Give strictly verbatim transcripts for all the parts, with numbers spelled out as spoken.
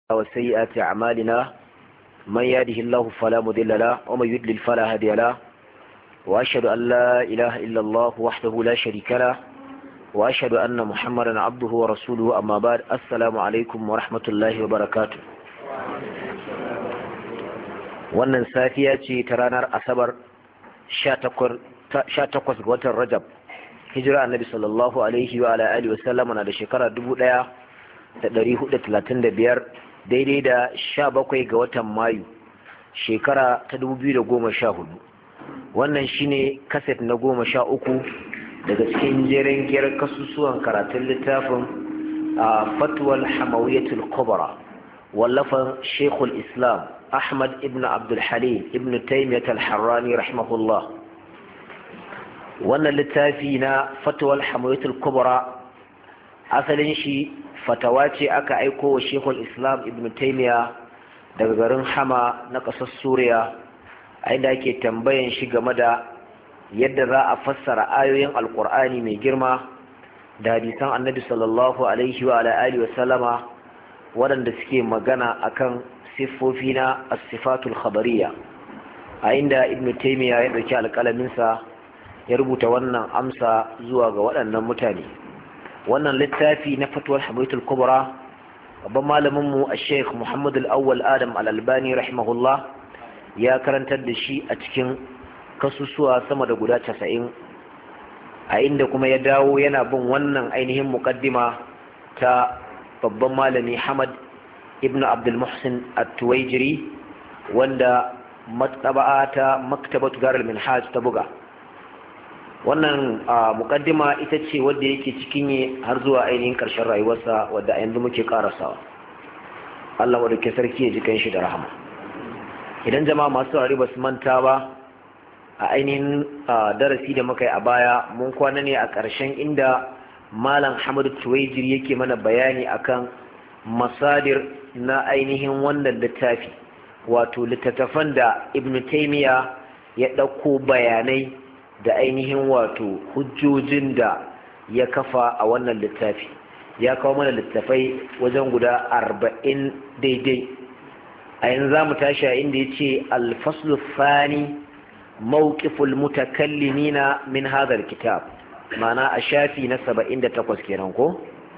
وسيئات أعمالنا من يهده الله فلا مضل له ومن يضلل فلا هادي له وأشهد أن لا إله إلا الله وحده لا شريك له وأشهد أن محمدا عبده ورسوله أما بعد السلام عليكم ورحمة الله وبركاته. wannan safiya ce ta ranar asabar sha takwas ga watan Rajab hijira annabi sallallahu alaihi wa ala alihi wasallam na da shekara dubu ɗaya da ɗari hudu da talatin da biyar daidai da sha bakwai ga watan Mayu shekara ta dubu biyu da goma sha hudu. Wannan shine kaset na goma sha uku daga cikin jerin giyar kasusuwan karatun littafin a fatwal hamawiyatul kubra wallafan shekul islam Ahmad ibn Abdul Halim ibn Taymiyyah al-Harrani rahimahullah. Wannan littafi na fatwal hamawiyatul kubra asalin shi fatawa ce aka aiko wa shekul islam ibn Taymiyyah daga garin Hama na ƙasar Suriya, a inda ake tambayan shi game da yadda za a fassara ayoyin alkur'ani mai girma da hadisan annabi sallallahu alaihi wa alihi wa sallama waɗanda suke magana akan siffofi na as-sifatul khabariya, a inda ibn Taymiyyah ya dauki alƙalaminsa ya rubuta wannan amsa zuwa ga waɗannan mutane. Wannan littafi na fatwar hamawiyatul kubra babban malamin mu al-sheikh Muhammad al-Awwal Adam al-Albani rahimahullah ya karantar da shi a cikin kasusuwa sama da guda casa'in, a inda kuma ya dawo yana bin wannan ainihin muqaddima ta babban malami Hamad ibn Abdul Muhsin at-Tuwaijiri wanda matba'a ta maktabatu Darul Minhaj ta buga. Wannan muqaddima ita ce wadda yake cikin yi har zuwa ainihin karshen rayuwarsa, wadda a yanzu muke karasawa. Allah wadda ke sarki ya ji kanshi da rahama. Idan jama'a masu saurari ba su manta ba, a ainihin darasi da muka yi a baya mun kwana ne a ƙarshen inda Malam Hamadu Tuwaijiri yake mana bayani akan masadir na ainihin wannan littafi, wato littattafan da Ibn Taymiyyah ya ɗauko bayanai da ainihin wato hujjojin da ya kafa a wannan littafi. Ya kawo mana littafai wajen guda arba'in daidai. A yanzu za mu tashi a inda ya ce alfaslu thani mawqiful mutakallimina min hadha alkitab, ma'ana a shafi na saba'in da takwas kenan ko.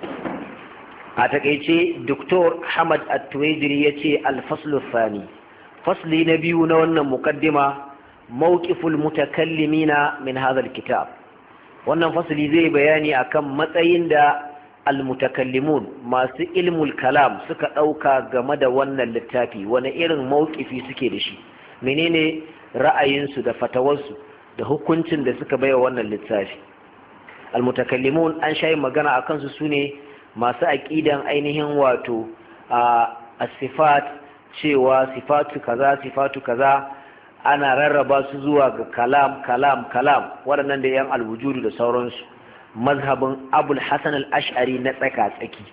A takeice Doktor Hamad At-Tuwaijiri yace al-faslu thani, fasli na biyu na wannan mukaddima mawqiful mutakallimina min hadha al-kitab. Wannan fasli zai bayani akan matsayin da al-mutakallimun masu ilmul kalam suka dauka game da wannan littafi, wani irin mawqifi suke da shi, menene ra'ayinsu da fatawarsu da hukuncin da suka baiwa wannan littafi. Al-mutakallimun an shayi magana akan su sune masu aƙidan ainihin wato a sifat, cewa sifatu kaza sifatu kaza ana rarraba su zuwa ga kalam kalam kalam, waɗannan da yan alwujudu da sauransu, mazhabin Abul Hasan al-Ash'ari na tsaka tsaki.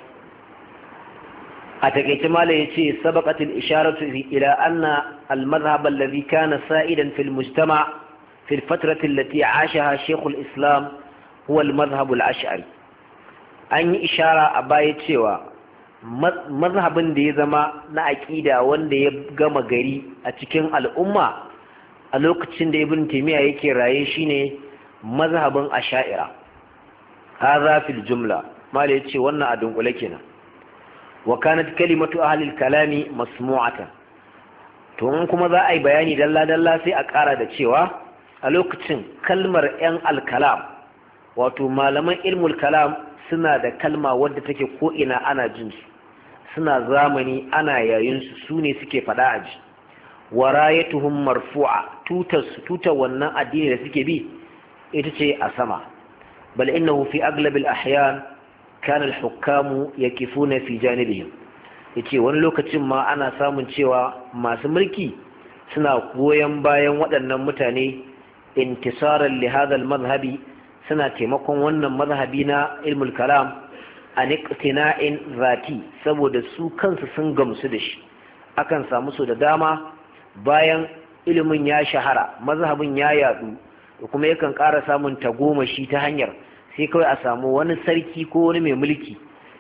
a takeice mala yace sabaqat al-isharatu ila anna al-madhhab alladhi kana sa'idan fi al-mujtama' fi al-fatrati allati 'ashaha Shaykh al-Islam huwa al-madhhab al-Ash'ari. An yi ishara a baya cewa mazhabin da ya zama na aƙida wanda ya gama gari a cikin al'umma a lokacin da Ibn Taymiyyah yake raye shine mazhabin Ash'ira. Hadha fil jumla, mala yace wannan a dunkule kenan. Wa kanat kalimatu ahli al-kalami masmu'atan. To in kuma za a yi bayani dalla dalla sai a ƙara da cewa a lokacin kalmar yan al-kalam, wato malaman ilmul kalam, suna da kalma wadda take ko'ina ana jin su, suna zamani ana yayin su, su ne suke faɗa a ji. Wa rayatuhum marfu'a, tutar su, tutar wannan addini da suke bi ita ce a sama. Bal innahu fi aglabil ahyan kana al-hukamu yakifuna fi janibihim. Yace wani lokacin ma ana samun cewa masu mulki suna goyon bayan waɗannan mutane intisaran li hadha al-madhhabi, suna taimakon wannan mazhabi na ilmul kalam an iqtina'in zati, saboda su kansu sun gamsu da shi. Akan samu su da dama bayan ilimin ya shahara, mazhabin ya yadu, da kuma yakan ƙara samun tagomashi ta hanyar sai kawai a samu wani sarki ko wani mai mulki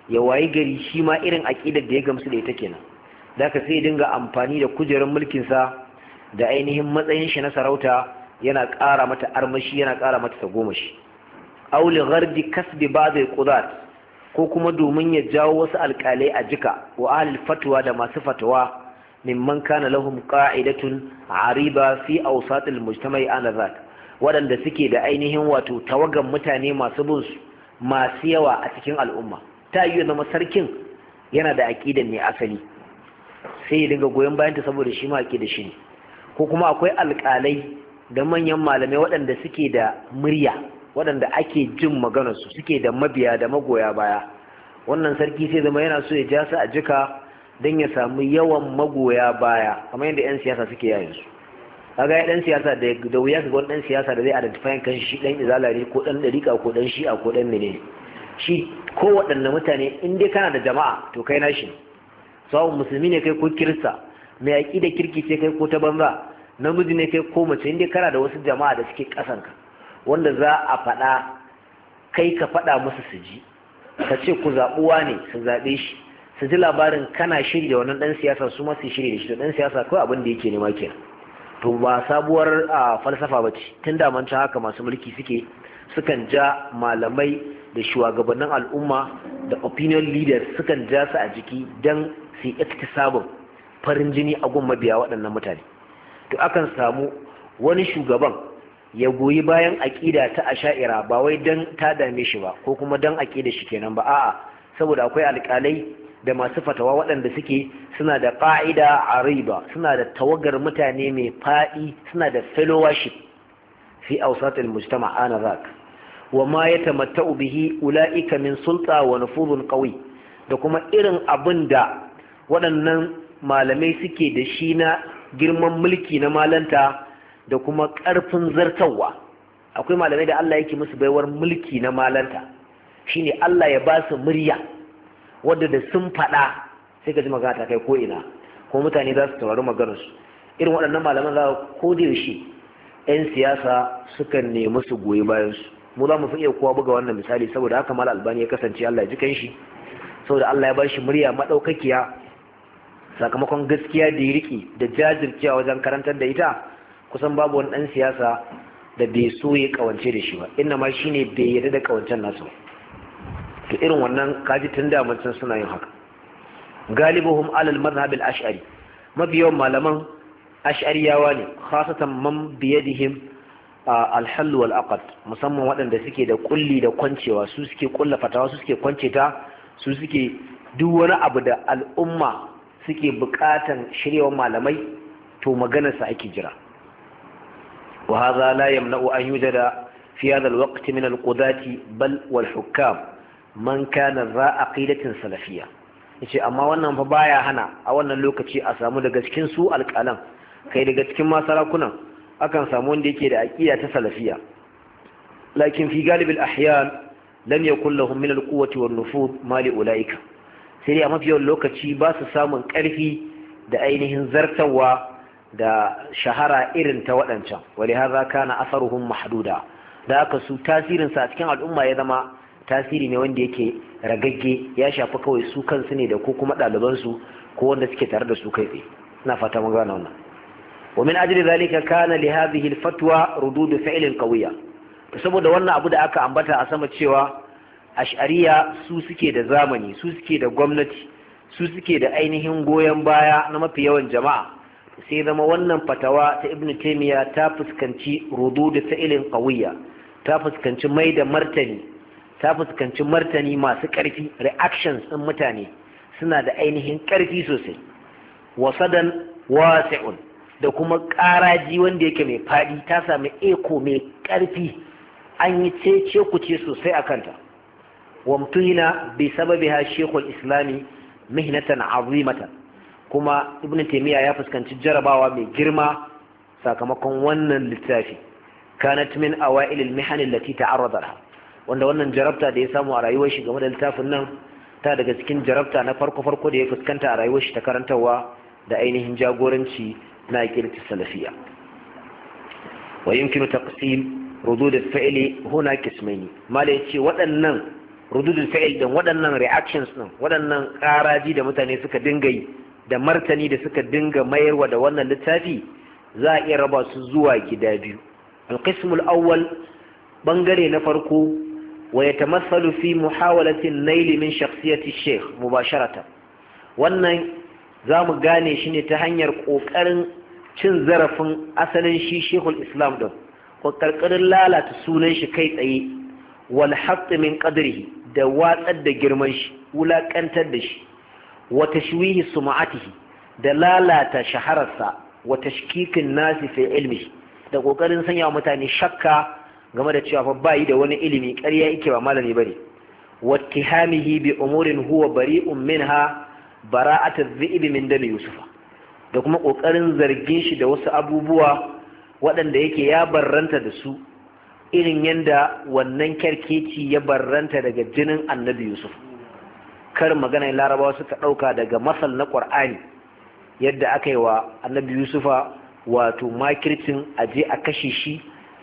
ya wayi gari shi ma irin aƙidar da ya gamsu da ita kenan da ka sai dinga amfani da kujerar mulkinsa da ainihin matsayin shi na sarauta yana ƙara mata armashi yana ƙara mata tagomashi auli ghardi kasbi ba'd al-qudat ko kuma domin ya jawo wasu alƙalai a jika wa ahlul fatwa da masu fatawa mimman kana lahum qa'idatun ariba fi awsat al-mujtama'i anadhat waɗanda suke da ainihin wato tawagan mutane masu bin su masu yawa a cikin al'umma ta yi zama sarkin yana da aƙidan ne asali sai ya dinga goyon bayanta saboda shi ma aƙida shi ne ko kuma akwai alƙalai da manyan malamai waɗanda suke da murya waɗanda ake jin maganarsu suke da mabiya da magoya baya wannan sarki sai zama yana so ya ja su a jika don ya samu yawan magoya baya kamar yadda 'yan siyasa suke yayin su kaga ɗan siyasa da wuya ka ga wani ɗan siyasa da zai identify kan shi ɗan izala ne ko ɗan ɗariƙa ko ɗan shi'a ko ɗan menene shi ko waɗanne mutane in dai kana da jama'a to kai nashi sawun musulmi ne kai ko kirista mai yaƙi da kirki ce kai ko ta banza namiji ne kai ko mace in dai kana da wasu jama'a da suke ƙasanka wanda za a faɗa kai ka faɗa musu su ji ka ce ku zaɓuwa ne su zaɓe shi su ji labarin kana shiri da wannan ɗan siyasa su ma su shiri da shi da ɗan siyasa kawai abin da yake nema kenan to ba sabuwar falsafa ba ce tun da mancan haka masu mulki suke sukan ja malamai da shugabannin al'umma da opinion leaders sukan ja su a jiki don su yi iktisabin farin jini a gun mabiya waɗannan mutane to akan samu wani shugaban ya goyi bayan aƙida ta asha'ira ba wai don ta dame shi ba ko kuma don aƙida shi kenan ba a'a saboda akwai alƙalai da masu fatawa waɗanda suke suna da ƙa'ida ariba suna da tawagar mutane mai faɗi suna da fellowship fi awsatil mujtama ana zak wa ma yatamatta'u bihi ulaika min sulta wa nufuzun qawi da kuma irin abin da waɗannan malamai suke da shi na girman mulki na malanta da kuma ƙarfin zartawa akwai malamai da Allah yake musu baiwar mulki na malanta shine Allah ya ba su murya wadda da sun faɗa sai ka ji magana ta kai ko ina ko mutane za su taurari maganarsu irin waɗannan malaman za ko da yaushe 'yan siyasa sukan nemi su goyi bayansu mu za mu fi iya kowa buga wannan misali saboda haka mal albani ya kasance Allah ya ji kanshi saboda Allah ya ba shi murya madaukakiya sakamakon gaskiya da ya riki da jajircewa wajen karantar da ita kusan babu wani ɗan siyasa da bai so ya kawance da shi ba inna ma shine bai yarda da kawancen nasu to irin wannan kaji tun da mun suna yin haka galibuhum alal madhhab al ash'ari mabiyan malaman ash'ariyawa ne khasatan man biyadihim al hal wal aqd musamman waɗanda suke da kulli da kwancewa su suke kulla fatawa su suke kwance ta su suke duk wani abu da al'umma suke bukatan shiryawan malamai to maganar sa ake jira wa hadha la yamna'u an yujada fi hadha al waqt min al qudati bal wal hukam man kana za aqidatin salafiyya yace amma wannan fa baya hana a wannan lokaci a samu daga cikin su alƙalan kai daga cikin masarakunan akan samu wanda yake da aqida ta salafiyya lakin fi galib al-ahyan lam yakul lahum min al-quwwati wan-nufud ma li ulaika sai a mafi yawan lokaci ba su samun ƙarfi da ainihin zartawa da shahara irin ta waɗancan wali hadha kana asaruhum mahduda da aka su tasirin sa a cikin al'umma ya zama tasiri ne wanda yake ragagge ya shafi kawai su kansu ne da ko kuma ɗalibansu ko wanda suke tare da su kai tsaye ina fata mun gane wannan wa min ajli zalika kana li hadhihi al-fatwa rudud fi'l qawiyya to saboda wannan abu da aka ambata a sama cewa ash'ariya su suke da zamani su suke da gwamnati su suke da ainihin goyon baya na mafi yawan jama'a sai zama wannan fatawa ta ibnu taymiya ta fuskanci rudud fi'l qawiyya ta fuskanci mai da martani ta fuskanci martani masu ƙarfi reactions ɗin mutane suna da ainihin ƙarfi sosai wasadan wasi'un da kuma ƙaraji wanda yake mai faɗi ta sami eko mai ƙarfi an yi cece kuce sosai a kanta wamtuhina bi sababiha shekul islami mihnatan azimatan kuma ibn taymiya ya fuskanci jarabawa mai girma sakamakon wannan littafi kanat min awail al-mihan allati ta'arrada laha wanda wannan jarabta da ya samu a rayuwar shi game da littafin nan ta daga cikin jarabta na farko-farko da ya fuskanta a rayuwar shi ta karantarwa da ainihin jagoranci na aqidatu salafiyya wa yumkinu taqsim rudud al-fi'li huna qismayn mala yace waɗannan rududul fi'il din waɗannan reactions din waɗannan ƙaraji da mutane suka dinga yi da martani da suka dinga mayarwa da wannan littafi za a iya raba su zuwa gida biyu. Al-qismul awwal bangare na farko wa yatamassalu fi muhawalati an-nail min shakhsiyati ash-shaykh mubasharatan. Wannan zamu gane shi ne ta hanyar kokarin cin zarafin asalin shi Sheikhul Islam din, ko karkarin lalata sunan shi kai tsaye, wal hatt min qadrihi da watsar da girman shi, wulakantar da shi, wa tashwihi sum'atihi da lalata shahararsa, wa tashkikin nasi fi ilmi da kokarin sanya mutane shakka game da cewa fa bai da wani ilimi, ƙarya yake ba malami bane, wa ittihamihi bi umurin huwa bari'un minha bara'at adh-dhi'b min dami yusufa da kuma kokarin zargin shi da wasu abubuwa waɗanda yake ya barranta da su irin yanda wannan kerkeci ya barranta daga jinin annabi Yusuf. Kar magana larabawa suka ɗauka daga masal na ƙur'ani yadda aka yi wa annabi Yusufa wato makircin aje a kashe shi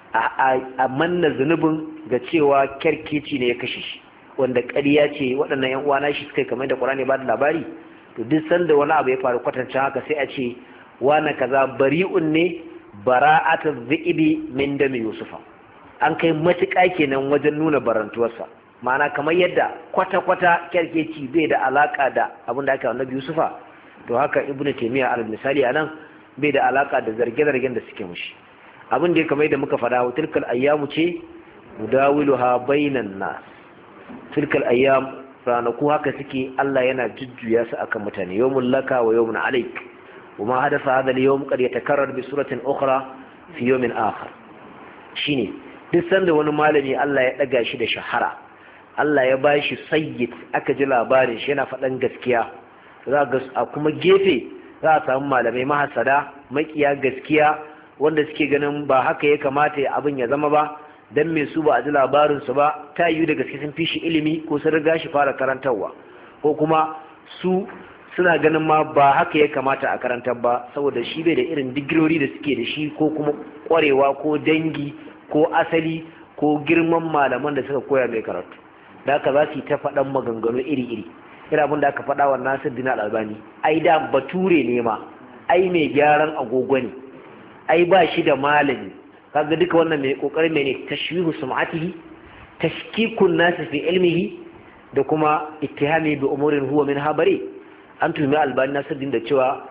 a manna zunubin ga cewa kerkeci ne ya kashe shi, wanda ƙarya ce waɗannan yan uwana shi suka yi kamar da ƙur'ani ba da labari. To duk sanda wani abu ya faru kwatancin haka sai a ce wana kaza bari'un ne bara'atu dhi'bi min dami Yusufa. An kai matuƙa kenan wajen nuna barantuwarsa, ma'ana kamar yadda kwata-kwata kerkeci bai da alaka da abin da aka yi annabi Yusufa, to haka Ibn Taymiyyah alal misali anan bai da alaka da zarge-zargen da suke mushi. Abin da ya kamar da muka faɗa tilkal ayyamu ce mudawiluha bainan nas, tilkal ayyam ranaku haka suke Allah yana jujjuya su akan mutane, yawmul laka wa yawmun alayk, وما حدث هذا اليوم قد يتكرر بصورة أخرى في يوم آخر. shine duk sanda wani malami Allah ya daga shi da shahara, Allah ya bashi sayyid, aka ji labarin shi yana faɗan gaskiya, za ga a kuma gefe za a samu malamai mahasada makiya gaskiya wanda suke ganin ba haka ya kamata ya abin ya zama ba, dan me su ba a ji labarin su ba, ta yiwu da gaske sun fi shi ilimi ko sun riga shi fara karantarwa, ko kuma su suna ganin ma ba haka ya kamata a karantar ba saboda shi bai da irin digirori da suke da shi, ko kuma kwarewa ko dangi ko asali ko girman malaman da suka koya mai karatu. Da haka za su yi ta faɗan maganganu iri-iri, irin abin da aka faɗa wa Nasir Din Al-Albani, ai da bature ne ma, ai mai gyaran agogo ne, ai ba shi da malami. Kaga duka wannan mai kokarin mai ne tashwihu sum'atihi, tashkikun nasi fi ilmihi, da kuma ittihami bi umurin huwa min habari. An tumi Albani Nasiruddin da cewa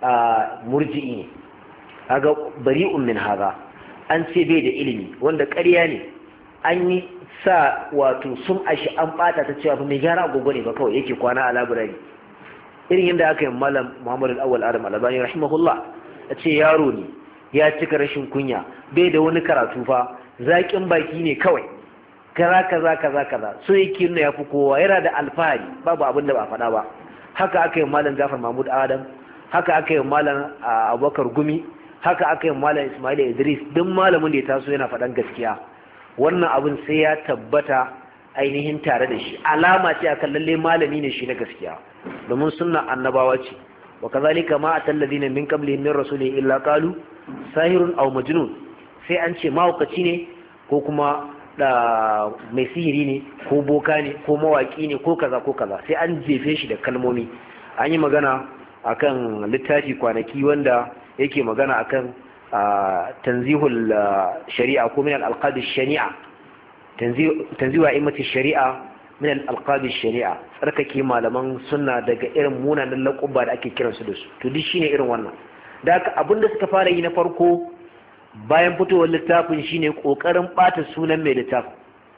murji'i ne, kaga bari'un min haza, an ce bai da ilimi, wanda ƙarya ne, an yi sa wato sun ashi an bata ta cewa mai gyara agogo ne ba kawai yake kwana a labirari, irin yadda aka yi malam Muhammad al-Awwal Adam Albani rahimahullah, a ce yaro ne ya cika rashin kunya, bai da wani karatu fa, zaƙin baki ne kawai, kaza kaza kaza kaza, so yake nuna ya fi kowa, yana da alfahari, babu abin da ba faɗa ba. Haka aka yi malam Jafar Mahmud Adam, haka aka yi malam Abubakar Gumi, haka aka yi malam Ismail Idris, duk malamin da ya taso yana faɗan gaskiya. Wannan abin sai ya tabbata ainihin tare da shi, alama ce akan lalle malami ne shi na gaskiya, domin sunna annabawa ce. Wa kazalika ma atal ladina min qablihim min rasulin illa qalu sahirun aw majnun, sai an ce mahaukaci ne ko kuma da mai sihiri ne ko boka ne ko mawaki ne ko kaza ko kaza, sai an jefe shi da kalmomi. An yi magana akan littafi kwanaki wanda yake magana akan tanzihul shari'a ko min al-alqab ash-shari'a, tanzihu a'immati shari'a min al-alqab ash-shari'a, tsarkake malaman sunna daga irin munanan laƙuba da ake kiransu da su. To duk shine irin wannan. Da haka abinda suka fara yi na farko bayan fitowar littafin shine kokarin bata sunan mai littafin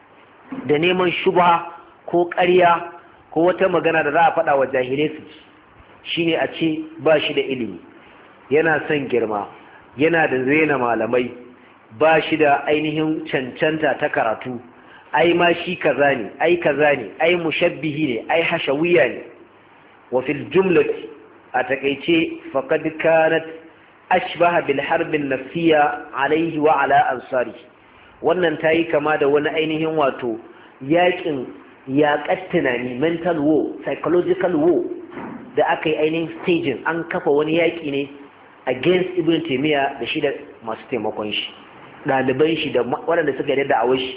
da neman shubha ko ƙarya ko wata magana da za a faɗa wa jahilai su shine a ce ba shi da ilimi, yana son girma, yana da rena malamai, ba shi da ainihin cancanta ta karatu, ai ma shi kaza ne, ai kaza ne, ai mushabbihi ne, ai hashawiya ne. Wa fil jumlati, a takeice, faqad kanat ashbaha bil harbin nafsiyya alaihi wa ala ansari. Wannan tayi kama da wani ainihin wato yakin yaƙar tunani, mental war, psychological war da aka yi ainihin staging, an kafa wani yaƙi ne against Ibn Taymiyyah da shi da masu taimakon shi, ɗaliban shi da waɗanda suka yi da awai shi,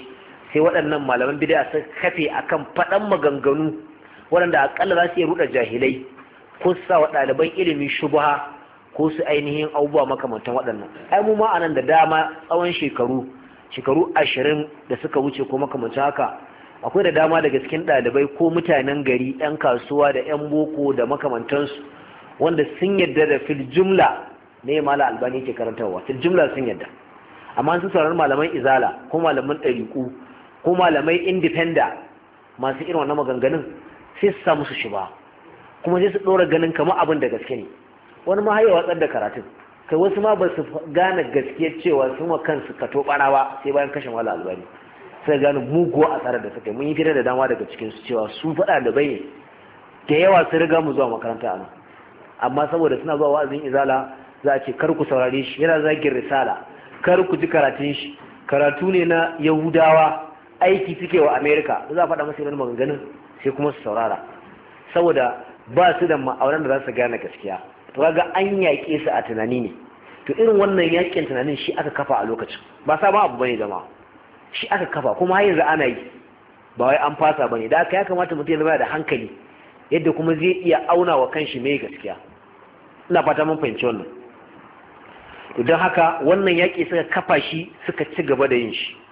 sai waɗannan malaman bid'a suka kafe akan faɗan maganganu waɗanda akalla za su iya ruɗa jahilai ko su sa wa ɗaliban ilimi shubha ko su ainihin abubuwa makamantan waɗannan. Ai mu ma anan da dama tsawon shekaru shekaru ashirin da suka wuce ko makamantan haka akwai da dama daga cikin ɗalibai ko mutanen gari 'yan kasuwa da 'yan boko da makamantansu wanda sun yadda da fil jumla ne mala albani ke karantarwa fil jumla sun yadda, amma sun sauran malaman izala ko malaman ɗariƙu ko malamai indifenda masu irin wannan maganganun sai su sa musu shiba kuma sai su ɗora ganin kamar abin da gaske ne, wani ma haya watsar da karatun kai wasu ma ba su gane gaskiyar cewa sun wa kansu kato ɓara ba sai bayan kashe mala albani sai gane muguwa a tsarar da suka yi. Mun yi fira da dama daga cikinsu cewa su faɗa da bai da yawa sun riga mu zuwa makaranta a nan, amma saboda suna zuwa wa'azin izala za a ce kar ku saurare shi yana zagin risala, kar ku ji karatun shi, karatu ne na yahudawa, aiki suke wa amerika, za a faɗa masa irin maganganun sai kuma su saurara saboda ba su da ma'auran da za su gane gaskiya. To ga an yaƙe su a tunani ne, to irin wannan yaƙin tunanin shi aka kafa a lokacin, ba sabon abu bane jama'a, shi aka kafa kuma har yanzu ana yi, ba wai an fasa bane. Da haka ya kamata mutum ya zama da hankali yadda kuma zai iya auna wa kanshi mai gaskiya. Ina fata mun fahimci wannan. To don haka wannan yaƙi suka kafa shi suka ci gaba da yin shi.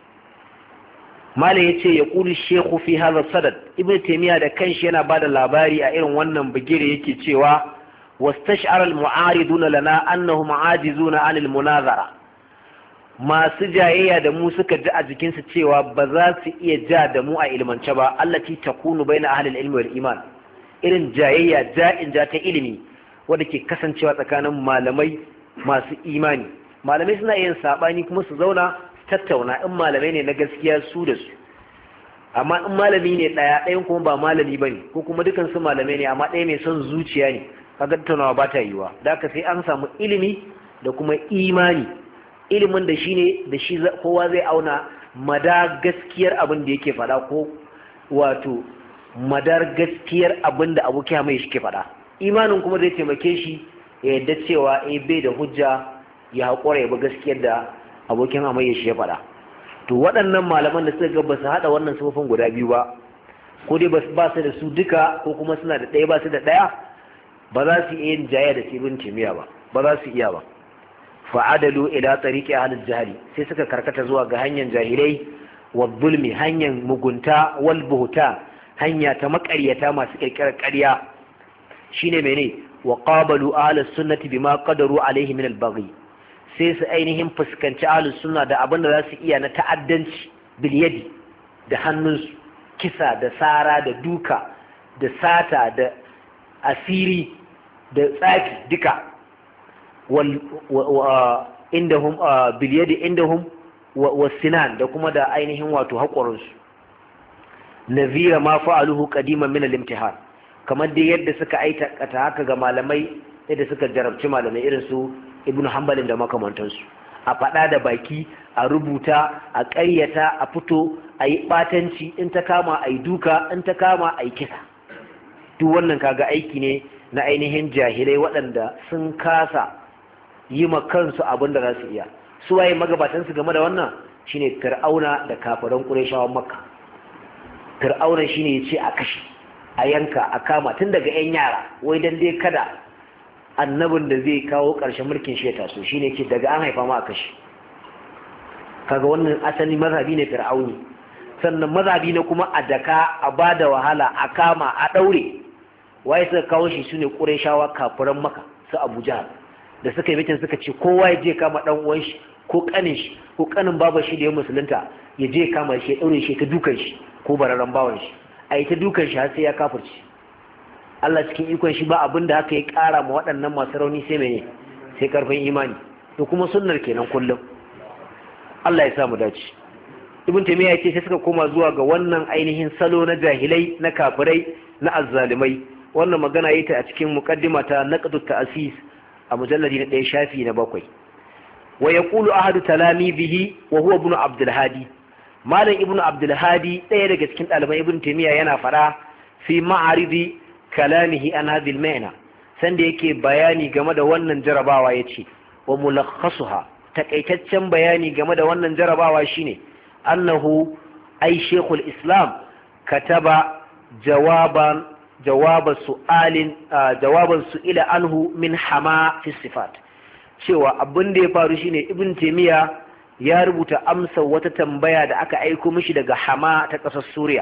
Malam ya ce ya ƙuli shekhu fi hadha sadad, ibn taymiya da kanshi yana bada labari a irin wannan bigire yake cewa wastash'ara al-mu'ariduna lana annahum ajizuna 'anil munazara, masu jayayya da mu suka ji a jikinsu cewa ba za su iya ja da mu a ilmance ba, allati takunu baina ahli al-ilmi wal iman, irin jayayya ja'in ja ta ilimi wanda ke kasancewa tsakanin malamai masu imani. Malamai suna yin sabani kuma su zauna tattauna, in malamai ne na gaskiya su da su, amma in malami ne ɗaya ɗayan kuma ba malami bane ko kuma dukan su malamai ne amma ɗaya mai son zuciya ne, kaga tattaunawa ba ta yiwa. Da haka sai an samu ilimi da kuma imani, ilimin da shi ne da shi kowa zai auna mada gaskiyar abin da yake faɗa ko wato madar gaskiyar abin da abokin mai shi ke faɗa. Imanin kuma zai taimake shi ya yadda cewa eh bai da hujja ya haƙura ya bi gaskiyar da abokin hamayya shi ya faɗa. To waɗannan malaman da suka ga ba su haɗa wannan sufofin guda biyu ba, ko dai ba su da su duka ko kuma suna da ɗaya ba su da ɗaya, ba za su iya yin jaya da ibn taymiya ba, ba za su iya ba. Fa'adalu ila tariqi ahlul jahili, sai suka karkata zuwa ga hanyar jahilai wa zulmi, hanyar mugunta wal buhta, hanya ta maƙaryata masu kirkirar ƙarya. Shine mene wa qabalu ahlus sunnati bima qadaru alaihi min al-baghi, sai su ainihin fuskanci ahlus sunna da abin da za su iya na ta'addanci bil yadi, da hannunsu, kisa da sara da duka da sata da asiri da tsafi duka. wal indahum bil yadi indahum wasinan, da kuma da ainihin wato haƙorinsu. Nazira ma fa'aluhu qadiman min al-imtihan, kamar dai yadda suka aikata haka ga malamai, yadda suka jarabci malamai irin su Ibn Hanbalin da makamantansu, a faɗa da baki, a rubuta, a ƙaryata, a fito, a yi ɓatanci, in ta kama a yi duka, in ta kama a yi kisa. Duk wannan kaga aiki ne na ainihin jahilai waɗanda sun kasa yi ma kansu abin da za su iya. Su waye magabatansu game da wannan? Shine Fir'auna da kafiran Qurayshawan Makka. Fir'auna shine yace a kashe, a yanka, a kama tun daga 'yan yara, wai dan dai kada annabin da zai kawo ƙarshen mulkin shi ya taso, shine yace daga an haifa ma a kashe. Kaga wannan asali mazhabi ne Fir'auni. Sannan mazhabi ne kuma a daka, a bada wahala, a kama, a daure. Waye suka kawo shi sune Qurayshawa kafiran Makka, su Abu Jahl, da suka yi mitin suka ce kowa ya je kama dan uwan shi ko kanin shi ko kanin baban shi da ya musulunta, ya je kama shi ya daure shi ta dukan shi ko bararan bawan shi, a yi ta dukan shi har sai ya kafirci. Allah cikin ikon shi ba abin da haka ya kara ma waɗannan masu rauni sai mene, sai karfin imani. To kuma sunnar kenan kullum. Allah ya sa mu dace. Ibn Taymiyyah ya ce sai suka koma zuwa ga wannan ainihin salo na jahilai, na kafirai, na azzalimai. Wannan magana yi ta a cikin muqaddima ta Naqdut Ta'sis a mujalladi na ɗaya shafi na bakwai. Wa yaqulu ahadu talamibihi wa huwa ibn Abdul Hadi, Malam Ibn Abdul Hadi ɗaya daga cikin ɗaliban Ibn Taymiyyah yana fara fi ma'aridi kalamihi an hadhihi al-ma'na, sanda yake bayani game da wannan jarabawa yace wa mulakhasuha, takaitaccen bayani game da wannan jarabawa shine annahu ai shekul islam kataba jawaban jawaba su'alin jawaban su'ila anhu min hama fi sifat, cewa abin da ya faru shine ibn taymiya ya rubuta amsa wata tambaya da aka aiko mishi daga hama ta ƙasar suriya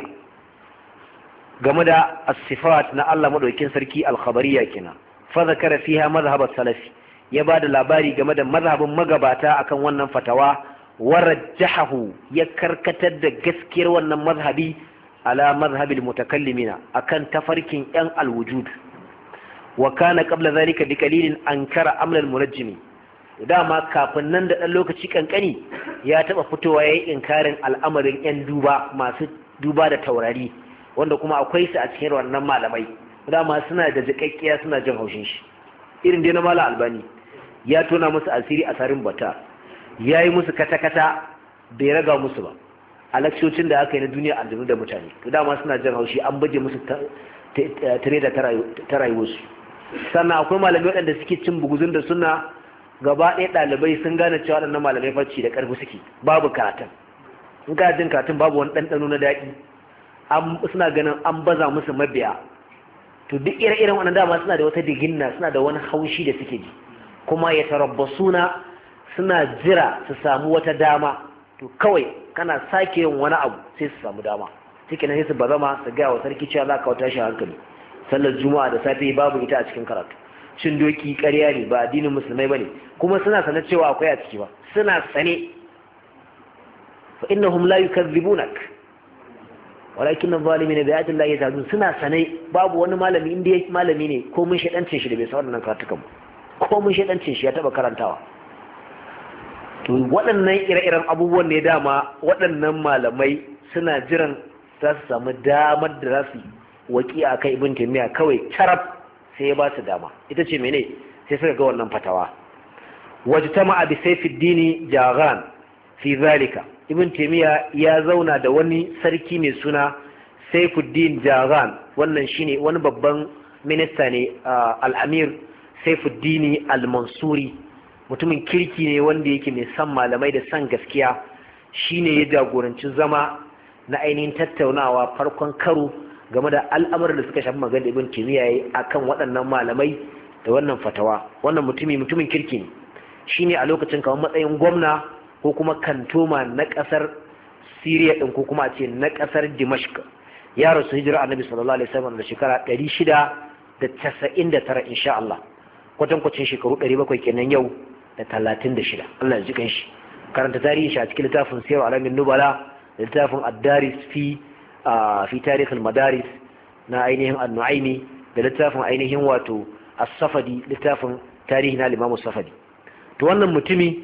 game da as-sifat na Allah madaukakin sarki al-khabariyya kenan. fa zakara fiha madhhab as-salafi, ya bada labari game da mazhabin magabata akan wannan fatawa, warajjahu ya karkatar da gaskiyar wannan mazhabi ala mazhabil mutakallimina akan tafarkin yan al-wujud. wa kana qabla zalika bi qalilin ankara amla al-munajjimi, dama kafin nan da dan lokaci kankani ya taba fitowa yayin inkarin al'amarin yan duba masu duba da taurari, wanda kuma akwai su a cikin wannan malamai, dama suna da jikakkiya suna jin haushin shi, irin dai na mala albani ya tona musu asiri a sarin bata, ya yi musu kata-kata bai raga musu ba a lakcocin da aka yi na duniya aljanu da mutane, dama suna jin haushi an baje musu tare da ta rayuwarsu. Sannan akwai malamai waɗanda suke cin buguzun da suna gaba ɗaya ɗalibai sun gane cewa waɗannan malamai farci da ƙarfi suke, babu karatun, in ka jin karatun babu wani ɗanɗano na daɗi, suna ganin an baza musu mabiya. To duk ire-iren wannan dama suna da wata diginna, suna da wani haushi da suke ji, kuma ya tarabbasuna suna jira su samu wata dama. To kawai kana sake yin wani abu sai su samu dama, cikin sai su bazama su gaya wa sarki cewa za ka wata shi hankali, sallar juma'a da safe babu ita a cikin karatu, cin doki ƙarya ne ba addinin musulmai bane, kuma suna sanar cewa akwai a ciki ba, suna sane. fa innahum la yukazzibunak walakin adh-dhalimina bi ayati llahi yahdun, suna sane babu wani malami inda yake malami ne ko mun shedancin shi da bai san wannan karatukan ba, ko mun shedancin shi ya taba karantawa. To waɗannan ire-iren abubuwan ne dama waɗannan malamai suna jiran za su samu damar da za su waki a kai ibn taymiya, kawai carab sai ya ba su dama, ita ce mene, sai suka ga wannan fatawa. wajtama'a bi sayfiddin jaghan fi zalika, ibn taymiya ya zauna da wani sarki mai suna sayfuddin jaghan, wannan shine wani babban minista ne, al-amir sayfuddin al-mansuri, mutumin kirki ne wanda yake mai san malamai da san gaskiya, shine ya jagoranci zama na ainihin tattaunawa farkon karo game da al'amuran da suka shafi magana ibn taymiya yayi akan waɗannan malamai da wannan fatawa. Wannan mutumi mutumin kirki ne, shine a lokacin kamar matsayin gwamna ko kuma kantoma na ƙasar Syria din, ko kuma a ce na ƙasar Dimashq. Ya rasu hijira annabi sallallahu alaihi wasallam da shekara ɗari shida da casa'in da tara insha Allah, kwatankwacin shekaru ɗari bakwai kenan yau da talatin da shida. Allah ya ji kanshi. Karanta tarihin shi a cikin littafin Siyar Alamin Nubala, da littafin Ad-Daris fi fi Tarikh al-Madaris na ainihin An-Nu'aymi, da littafin ainihin wato As-Safadi, littafin tarihi na Imam As-Safadi. To wannan mutumi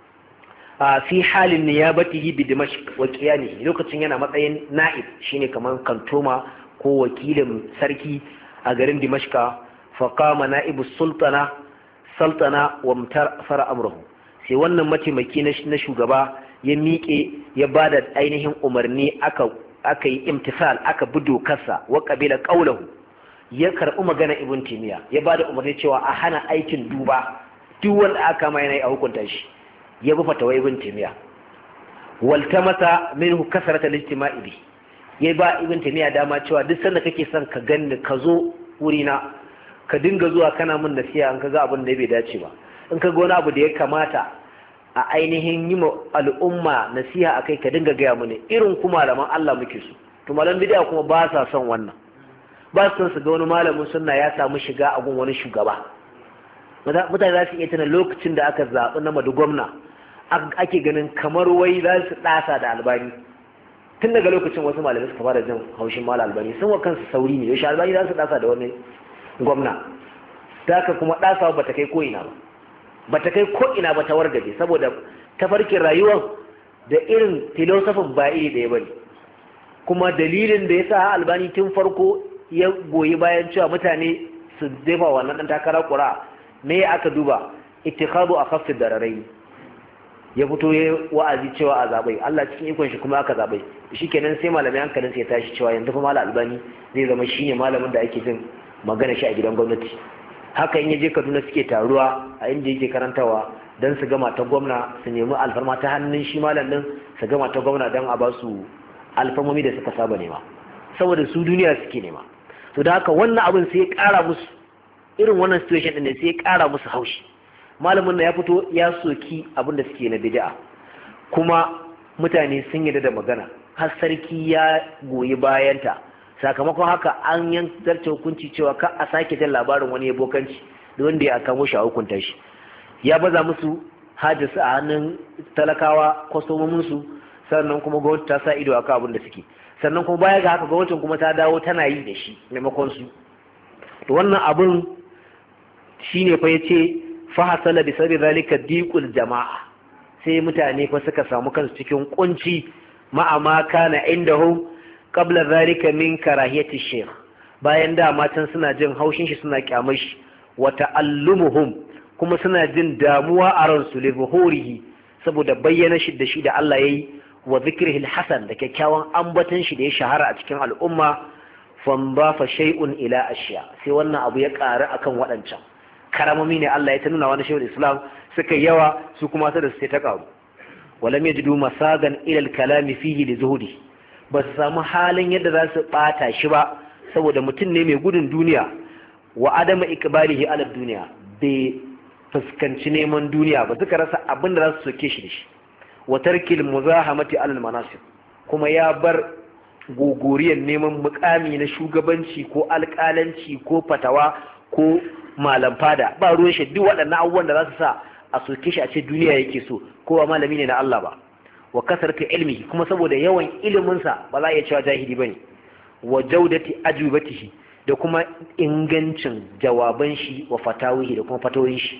fi halin niyabatihi bi Dimashq wa qiyami, lokacin yana matsayin na'ib, shine kaman kantoma ko wakilin sarki a garin Dimashq. fa qama na'ibu sultana sultana wa mutara amruhu, sai wannan mataimaki na shugaba ya miƙe ya bada ainihin umarni, aka aka yi imtisal, aka bi dokarsa, wa qabila qawluhu, ya karɓi magana ibn taymiya, ya bada umarni cewa a hana aikin duba, duk wanda aka mai yana a hukunta shi, ya bi fatawa ibn taymiya. waltamasa minhu kasrata al-ijtima'i bi, ya ba ibn taymiya dama cewa duk sanda kake son ka ganni ka zo wurina, ka dinga zuwa kana min nasiha in kaga abin da bai dace ba, in kaga wani abu da ya kamata a ainihin yi ma al'umma nasiha akai ka dinga gaya mini, irin kuma malaman Allah muke su. To malaman bid'a kuma ba sa son wannan, ba su son su ga wani malamin sunna ya samu shiga a gun wani shugaba. Mutane za su iya tana lokacin da aka zaɓi na madu gwamna, ake ganin kamar wai za su ɗasa da Albani. Tun daga lokacin wasu malamai suka fara jin haushin mala Albani, sun wa kansu sauri ne, yaushe Albani za su ɗasa da wani gwamna. Ta haka kuma ɗasawa ba ta kai ko'ina ba, ba ta kai ko'ina ba ta wargaje, saboda tafarkin rayuwar da irin filosofin ba iri ɗaya ba ne. Kuma dalilin da ya sa Albani tun farko ya goyi bayan cewa mutane su jefa wannan ɗan takara ƙura, me aka duba ittikhadu akhaffi dararai, ya fito ya wa'azi cewa a zabai Allah cikin ikon shi kuma aka zabai, shikenan sai malamai hankalin sai ya tashi cewa yanzu fa malam Albani zai zama shine malamin da ake jin magana shi a gidan gwamnati. Haka in yaje Kaduna suke taruwa a inda yake karantawa dan su gama ta gwamna, su nemi alfarma ta hannun shi malam din, su gama ta gwamna dan a ba su alfamomi da suka saba nema saboda su duniya suke nema. To da haka wannan abin sai ya ƙara musu irin wannan situation din ne sai ya ƙara musu haushi. Malamin na ya fito ya soki abin da suke na bid'a kuma mutane sun yarda da magana har sarki ya goyi bayanta. Sakamakon haka an yanke hukunci cewa ka a sake jan labarin wani ya bokanci da wanda ya kamo shi a hukunta shi. Ya baza musu hajjinsu a hannun talakawa kwastomominsu, sannan kuma gwamnati ta sa ido akan abin da suke, sannan kuma baya ga haka gwamnatin kuma ta dawo tana yi da shi maimakon su. To wannan abin shine fa yace fa hasala bi sabi zalika diqul jama'a, sai mutane fa suka samu kansu cikin kunci ma'a ma kana indahum qabla zalika min karahiyati shaykh, bayan da matan suna jin haushin shi suna kyamar shi, wa ta'allumuhum kuma suna jin damuwa a ransu li zuhurihi saboda bayyana shi da shi da Allah yayi, wa zikrihi al-hasan da kyakkyawan ambaton shi da ya shahara a cikin al'umma. Fandafa shay'un ila ashiya, sai wannan abu ya ƙara akan waɗancan karamomi ne Allah ya ta nuna wani shaykhul islam suka yawa su kuma sai da su ta ƙaru. Walam yajidu masagan ila al-kalami fihi li zuhudi, ba su samu halin yadda za su bata shi ba saboda mutum ne mai gudun duniya, wa adama ikbalihi ala duniya, bai fuskanci neman duniya ba, suka rasa abin da za su soke shi da shi. Wa tarkil muzahamati ala al-manasib, kuma ya bar gogoriyar neman mukami na shugabanci ko alƙalanci ko fatawa ko malam fada, ba ruwan shi duk waɗannan abubuwan da za su sa a soke shi a ce duniya yake so ko ba malami ne na Allah ba. Wa kasarta ilmi, kuma saboda yawan iliminsa ba za a iya cewa jahili bane. Wa jaudati ajubatihi, da kuma ingancin jawaban shi wa fatawihi da kuma fatawoyin shi.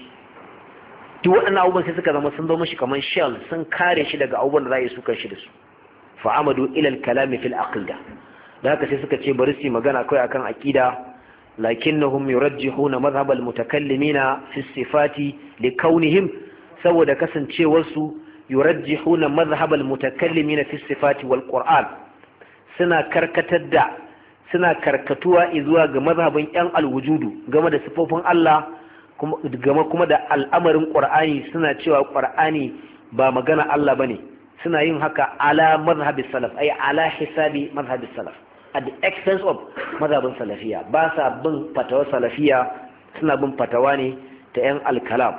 Duk waɗannan abubuwan sai suka zama sun zama shi kamar shell, sun kare shi daga abubuwan da za a yi sukan shi da su. Fa'amadu ilal kalami fil aqida, da haka sai suka ce bari su magana kai akan aqida, lakinnahum yurajjihuna madhhab al mutakallimina fi sifati likaunihim, saboda kasancewar su yurajjihuna madhhab al mutakallimina fi sifati wal qur'an, suna karkatar da suna karkatuwa zuwa ga mazhabin yan alwujudu game da sifofin Allah, game kuma da al'amarin qur'ani, suna cewa qur'ani ba magana Allah bane. Suna yin haka ala mazhabis salaf, ay ala hisabi mazhabis salaf, at the expense of mazhabin salafiya. Ba sa bin fatawa salafiya, suna bin fatawa ne ta yan al-kalam,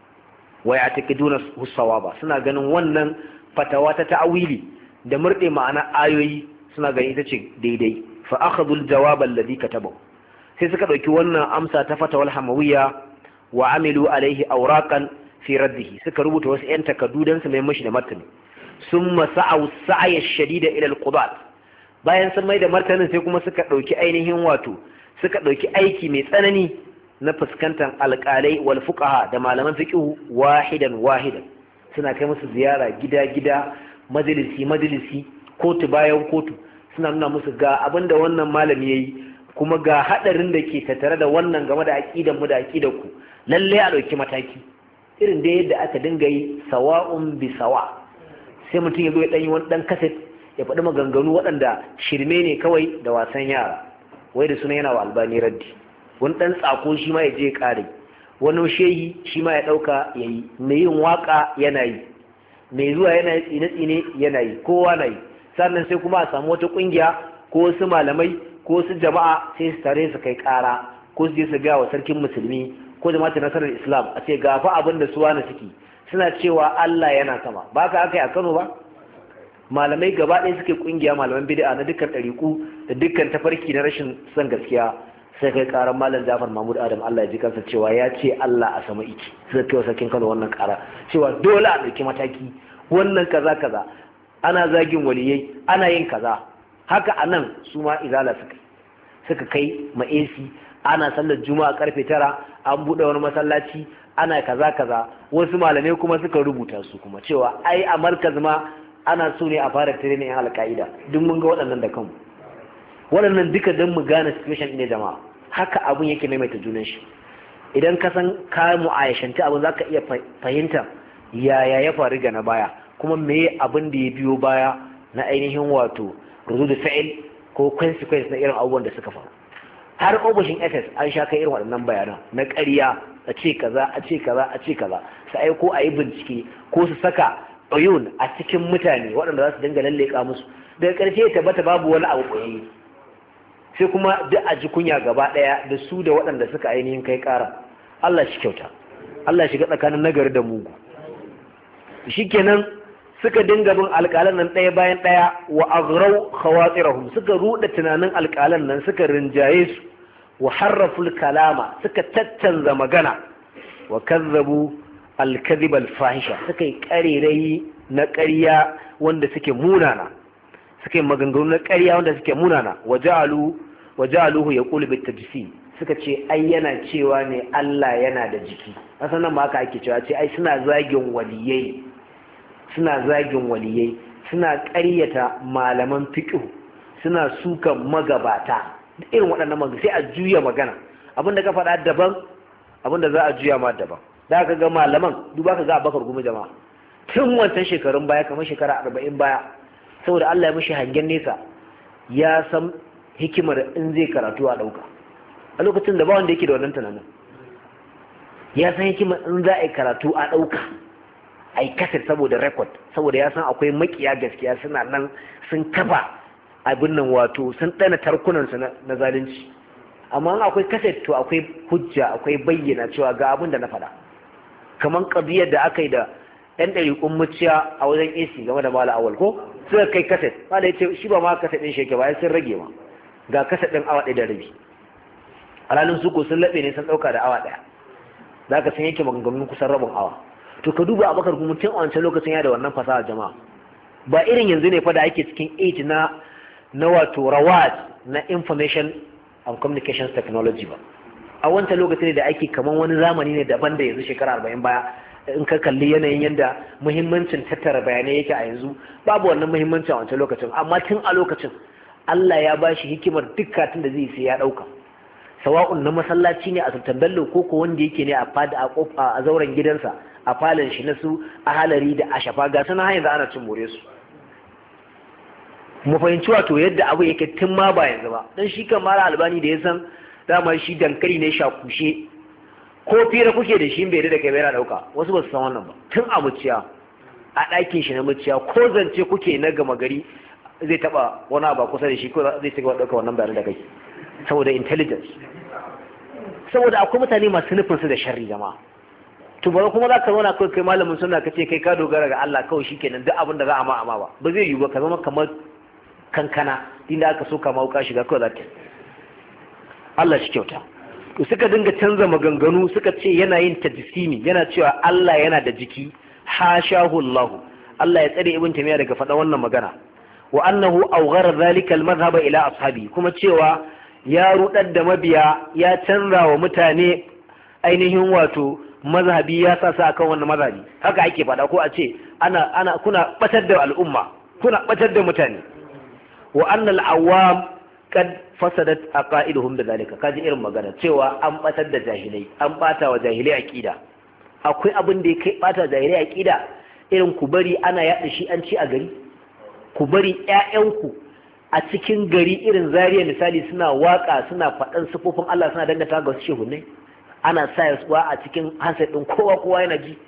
wa ya'taqiduna husawaba, suna ganin wannan fatawa ta ta'awili da murde ma'ana ayoyi suna ganin ita ce daidai. Fa akhadhu al-jawab alladhi katabahu, sai suka dauki wannan amsa ta fatawal hamawiyya wa amilu alaihi awraqan fi raddihi, suka rubuta wasu yan takaddu dan su mai mashi da martani. Summa sa'u sa'ya shadida ila al-qudat, bayan sun mai da martanin sai kuma suka dauki ainihin wato suka dauki aiki mai tsanani na fuskantar alƙalai wal fuqaha da malaman fiqh wahidan wahidan, suna kai musu ziyara gida gida, majalisi majalisi, kotu bayan kotu, suna nuna musu ga abinda wannan malami yayi, kuma ga hadarin da ke tattare da wannan game da aqidan mu da aqidar ku, lalle a dauki mataki irin da yadda aka dinga yi sawa'un bi sawa. Sai mutum ya zo ya ɗanyi wani ɗan kaset ya faɗi maganganu waɗanda shirme ne kawai da wasan yara, wai da suna yana wa albani raddi. Wani ɗan tsako shi ma ya je ya ƙare, wani shehi shi ma ya ɗauka ya yi, mai yin waƙa yana yi, mai zuwa yana yi tsine-tsine yana yi, kowa na yi. Sannan sai kuma a samu wata ƙungiya ko wasu malamai ko wasu jama'a sai su tare su kai ƙara ko su je su gaya wa sarkin musulmi ko jama'atin nasarar islam a ce gafa abin da su wani suke, suna cewa Allah yana sama. Ba ka aka yi a Kano ba? Malamai gaba ɗaya suke kungiya malaman bid'a na dukkan ɗariƙu da dukkan tafarki na rashin son gaskiya, sai kai ƙaran malam Jafar Mahmud Adam Allah ya ji kansa cewa ya ce Allah a sama iki. Sai kai sarkin Kano wannan ƙara cewa dole a ɗauki mataki, wannan kaza kaza, ana zagin waliyai, ana yin kaza. Haka anan su ma izala suka suka kai ma A C, ana sallar juma'a karfe tara, an buɗe wani masallaci, ana kaza kaza. Wasu malamai kuma suka rubuta su kuma cewa ai a markaz ma ana so ne a fara training yan alƙa'ida. Duk mun ga waɗannan da kanmu, waɗannan duka don mu gane situation ne jama'a. Haka abun yake maimaita junan shi. Idan ka san ka mu'ayashanci abin za ka iya fahimta yaya ya faru ga na baya, kuma me abin da ya biyo baya na ainihin wato rudu fa'il ko consequence na irin abubuwan da suka faru. Har ofishin S S an sha kai irin waɗannan bayanan na ƙarya, a ce kaza a ce kaza a ce kaza, su aiko a yi bincike ko su saka uyun a cikin mutane waɗanda za su dinga lalleka musu daga ƙarshe ya tabbata babu wani abu ɓoyayye sai kuma duk a ji kunya gaba ɗaya da su da waɗanda suka ainihin kai ƙara. Allah shi kyauta, Allah shiga tsakanin nagari da mugu. Shikenan suka dinga bin alƙalan nan ɗaya bayan ɗaya wa aghrau khawatirahum, suka ruɗa tunanin alƙalan nan, suka rinjaye su, wa harraful kalama, suka tattanza magana, wa kazzabu al-kadhib al-fahisha, suka yi ƙarerayi na ƙarya wanda suke munana, suka yi maganganu na ƙarya wanda suke munana, wa ja'alu wa ja'aluhu yaqulu bit-tajsim, suka ce ai yana cewa ne Allah yana da jiki. Asan nan ma haka ake cewa ce ai suna zagin waliyai, suna zagin waliyai, suna ƙaryata malaman fiqh, suna sukan magabata, irin waɗannan magana sai a juya magana, abinda ka faɗa daban, abinda za a juya ma daban. Da ka ga malaman duba ka ga Abubakar Gumi jama'a tun wancan shekarun baya kamar shekara arba'in baya, saboda Allah ya mishi hangen nesa, ya san hikimar in zai karatu a ɗauka a lokacin da ba wanda yake da wannan tunanin. Ya san hikimar in za a yi karatu a ɗauka a yi kasar saboda rekod, saboda ya san akwai makiya gaskiya suna nan sun kafa abin nan, wato sun ɗana tarkunansu na zalunci. Amma in akwai kasar to akwai hujja, akwai bayyana cewa ga abin da na faɗa. Kamar ƙabiyar da aka yi da ɗan ɗariƙun muciya a wajen A C game da mala awal ko suka kai kasar, ba da ya ce shi ba ma kasar ɗin sheke ba, ya sun rage ma ga kasar ɗin awa ɗaya da rabi, alalin su ko sun laɓe ne sun ɗauka da awa ɗaya, za ka san yake maganganun kusan rabin awa. To ka duba Abubakar Gumi tun a wancan lokacin ya da wannan fasaha jama'a, ba irin yanzu ne fa da ake cikin age na na wato rawat na information and communications technology ba. A wancan lokacin ne da ake kaman wani zamani ne daban da yanzu shekara arba'in baya. In ka kalli yanayin yadda muhimmancin tattara bayanai yake a yanzu, babu wannan muhimmanci a wancan lokacin, amma tun a lokacin Allah ya ba shi hikimar duk katin da zai sai ya ɗauka, sawa'un na masallaci ne a Sultan Bello ko ko wanda yake ne a fada a kofa a zauren gidansa, a falon shi na su a halari da a shafa, ga sana yanzu ana cin more su. Mu fahimci wato yadda abu yake tun ma ba yanzu ba, dan shi kan Mala Albani da ya san dama shi dankali ne shakushe, ko fira kuke da shi bai da kai bai yana dauka, wasu ba su san wannan ba. Tun a muciya a ɗakin shi na muciya ko zance kuke na gama gari zai taba wani abu kusa da shi ko zai ci gaba dauka wannan bayanan da kai, saboda intelligence, saboda akwai mutane masu nufin su da sharri jama'a. To bari kuma za ka zauna kai kai malamin sunna ka ce kai ka dogara ga Allah kawai shikenan duk abin da za a ma amma ba ba zai yiwu ba, ka zama kamar kankana inda aka so ka mauka shiga kawai za ta. Allah shi kyauta. To suka dinga canza maganganu, suka ce yana yin tajsimi, yana cewa Allah yana da jiki, hashahu Allah. Allah ya tsare Ibn Taymiyyah daga faɗa wannan magana. Wa annahu awghara dhalika al-madhhab ila ashabi, kuma cewa ya rudar da mabiya, ya canza wa mutane ainihin wato mazhabi, ya sa sa akan wannan mazhabi. Haka ake faɗa ko a ce ana ana kuna batar da al'umma, kuna batar da mutane. Wa anna al-awwam kad fasadat aqaiduhum bidhalika, kaji irin magana cewa an batar da jahilai, an bata wa jahilai aqida. Akwai abin da yake bata jahilai aqida irin ku bari ana yada shi an ci a gari, ku bari ƴaƴanku a cikin gari irin Zariya misali suna waka suna faɗan sifofin Allah, suna dangata ga wasu shehunai, ana sa yasuwa a cikin handset din kowa kowa yana ji.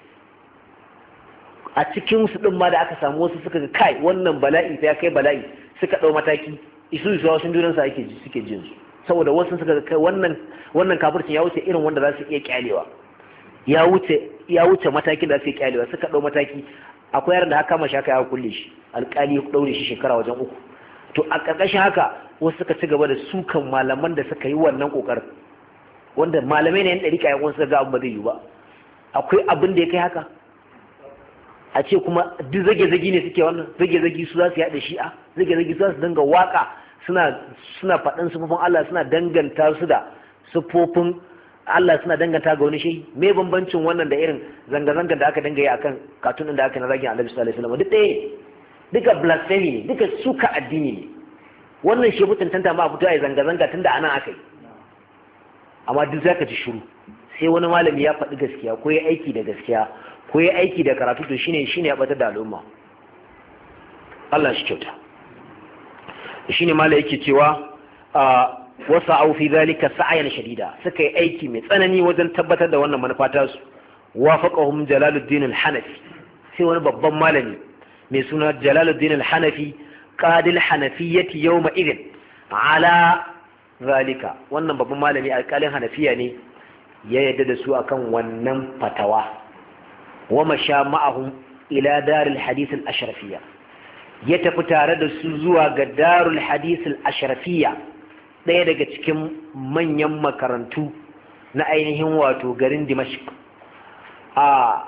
A cikin su din ma da aka samu wasu suka ga kai wannan bala'i ya kai bala'i, suka dau mataki, isu isu wasu junansa ake ji suke jin su, saboda wasu suka ga kai wannan wannan kafircin ya wuce irin wanda za su iya kyalewa, ya wuce ya wuce matakin da su iya kyalewa, suka dau mataki. Akwai yaran da haka kama shaka ya kulle shi, alƙali ya daure shi shekara wajen uku. To a ƙarƙashin haka wasu suka ci gaba da sukan malaman da suka yi wannan ƙoƙarin, wanda malamai ne yan ɗarika yan wasu ga abin ba zai yi ba. Akwai abin da ya kai haka a ce kuma duk zage-zage ne suke wannan, zage-zage su za su yaɗa shi'a, zage-zage su za su dinga waka suna suna faɗin sufofin Allah, suna danganta su da sufofin Allah, suna danganta ga wani shehi. Me bambancin wannan da irin zanga-zanga da aka dinga yi akan katun da aka na zagin Annabi sallallahu alaihi wasallam? Duk ɗaya ne, duka blasphemy ne, duka suka addini ne. Wannan shi mutuntanta ma a fito a yi zanga-zanga tun da anan aka yi, amma duk za ka ji shiru sai wani malami ya faɗi gaskiya ko ya aiki da gaskiya ko ya aiki da karatu, to shine shine ya batar da al'umma. Allah shi kyauta. Shine malai yake cewa wasu au fi zalika sa'ayan shadida, suka yi aiki mai tsanani wajen tabbatar da wannan manufa ta su. Wafaqahum Jalaluddin al-Hanafi, sai wani babban malami mai suna Jalaluddin al-Hanafi qadil hanafiyyati yawma idin ala zalika. Wannan babban malami alƙalin hanafiya ne ya yadda da su akan wannan fatawa. wa masha ma'ahum ila darul hadith al-ashrafiyya, ya tafi tare da su zuwa ga darul hadith al-ashrafiyya, ɗaya daga cikin manyan makarantu na ainihin wato garin Dimashq. a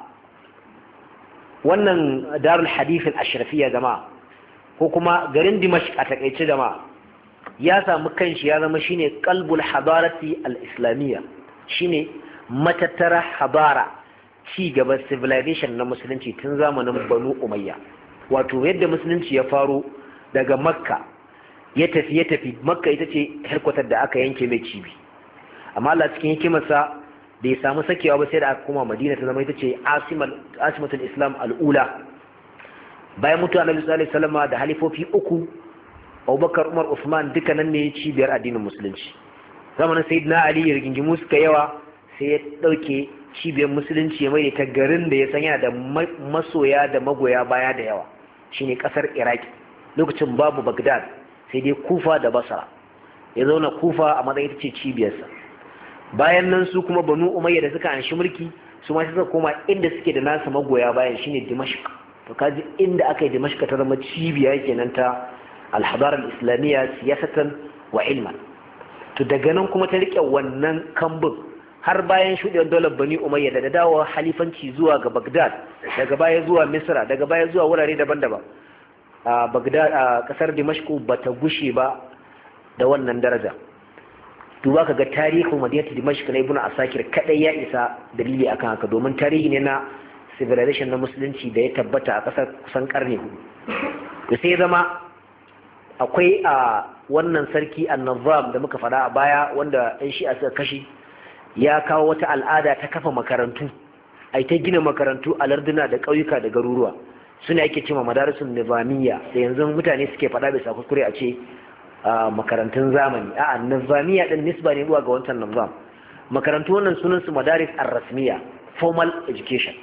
wannan darul hadith al-ashrafiyya jama'a, ko kuma garin Dimashq a takeice jama'a, ya samu kanshi ya zama shine qalbul hadarati al-islamiyya, shine matattara hadara, ci gaba civilization na musulunci tun zamanin Banu Umayya. Wato yadda musulunci ya faro daga Makka ya tafi ya tafi Makka ita ce harkwatar da aka yanke mai cibi, amma Allah cikin hikimarsa da ya samu sakewa ba sai da aka koma Madina ta zama ita ce asimatul Islam al'ula. Bayan mutuwa Annabi sallallahu alaihi wasallam da halifofi uku, Abubakar, Umar, Usman, duka nan ne cibiyar addinin musulunci. Zamanin Sayyidina Ali rigingimu suka yawa, sai ya dauke cibiyar musulunci ya mai ta garin da ya sanya da masoya da magoya baya da yawa, shine kasar Iraki. Lokacin babu Baghdad, sai dai Kufa da Basra. Ya zauna Kufa a matsayin ita ce cibiyarsa. Bayan nan su kuma Banu Umayya da suka anshi mulki, su ma suka koma inda suke da nasu magoya bayan, shine Dimashq. To kaji inda aka yi Dimashq ta zama cibiya kenan ta al-hadara al-islamiyya siyasatan wa ilman. To daga nan kuma ta rike wannan kambun har bayan shuɗewar daular Bani Umayya da dawowa halifanci zuwa ga Baghdad, daga baya zuwa Misra, daga baya zuwa wurare daban-daban. A Baghdad, a kasar Dimashq bata gushe ba da wannan daraja. Duba ka ga tarihin Madinatu Dimashq na Ibn Asakir kadai ya isa dalili akan haka, domin tarihi ne na civilization na musulunci da ya tabbata a kasar kusan karni hudu. To sai zama akwai a wannan sarki An-Nazzam da muka faɗa a baya, wanda ɗan Shi'a suka kashe, ya kawo wata al'ada ta kafa makarantu, ai ta gina makarantu a larduna da ƙauyuka da garuruwa, suna yake cewa madarisun nizamiyya, da yanzu mutane suke faɗa bisa kuskure a ce makarantun zamani. A'a, nizamiyya din nisba ne zuwa ga wancan nizam. Makarantu wannan sunan su madaris ar-rasmiyya, formal education,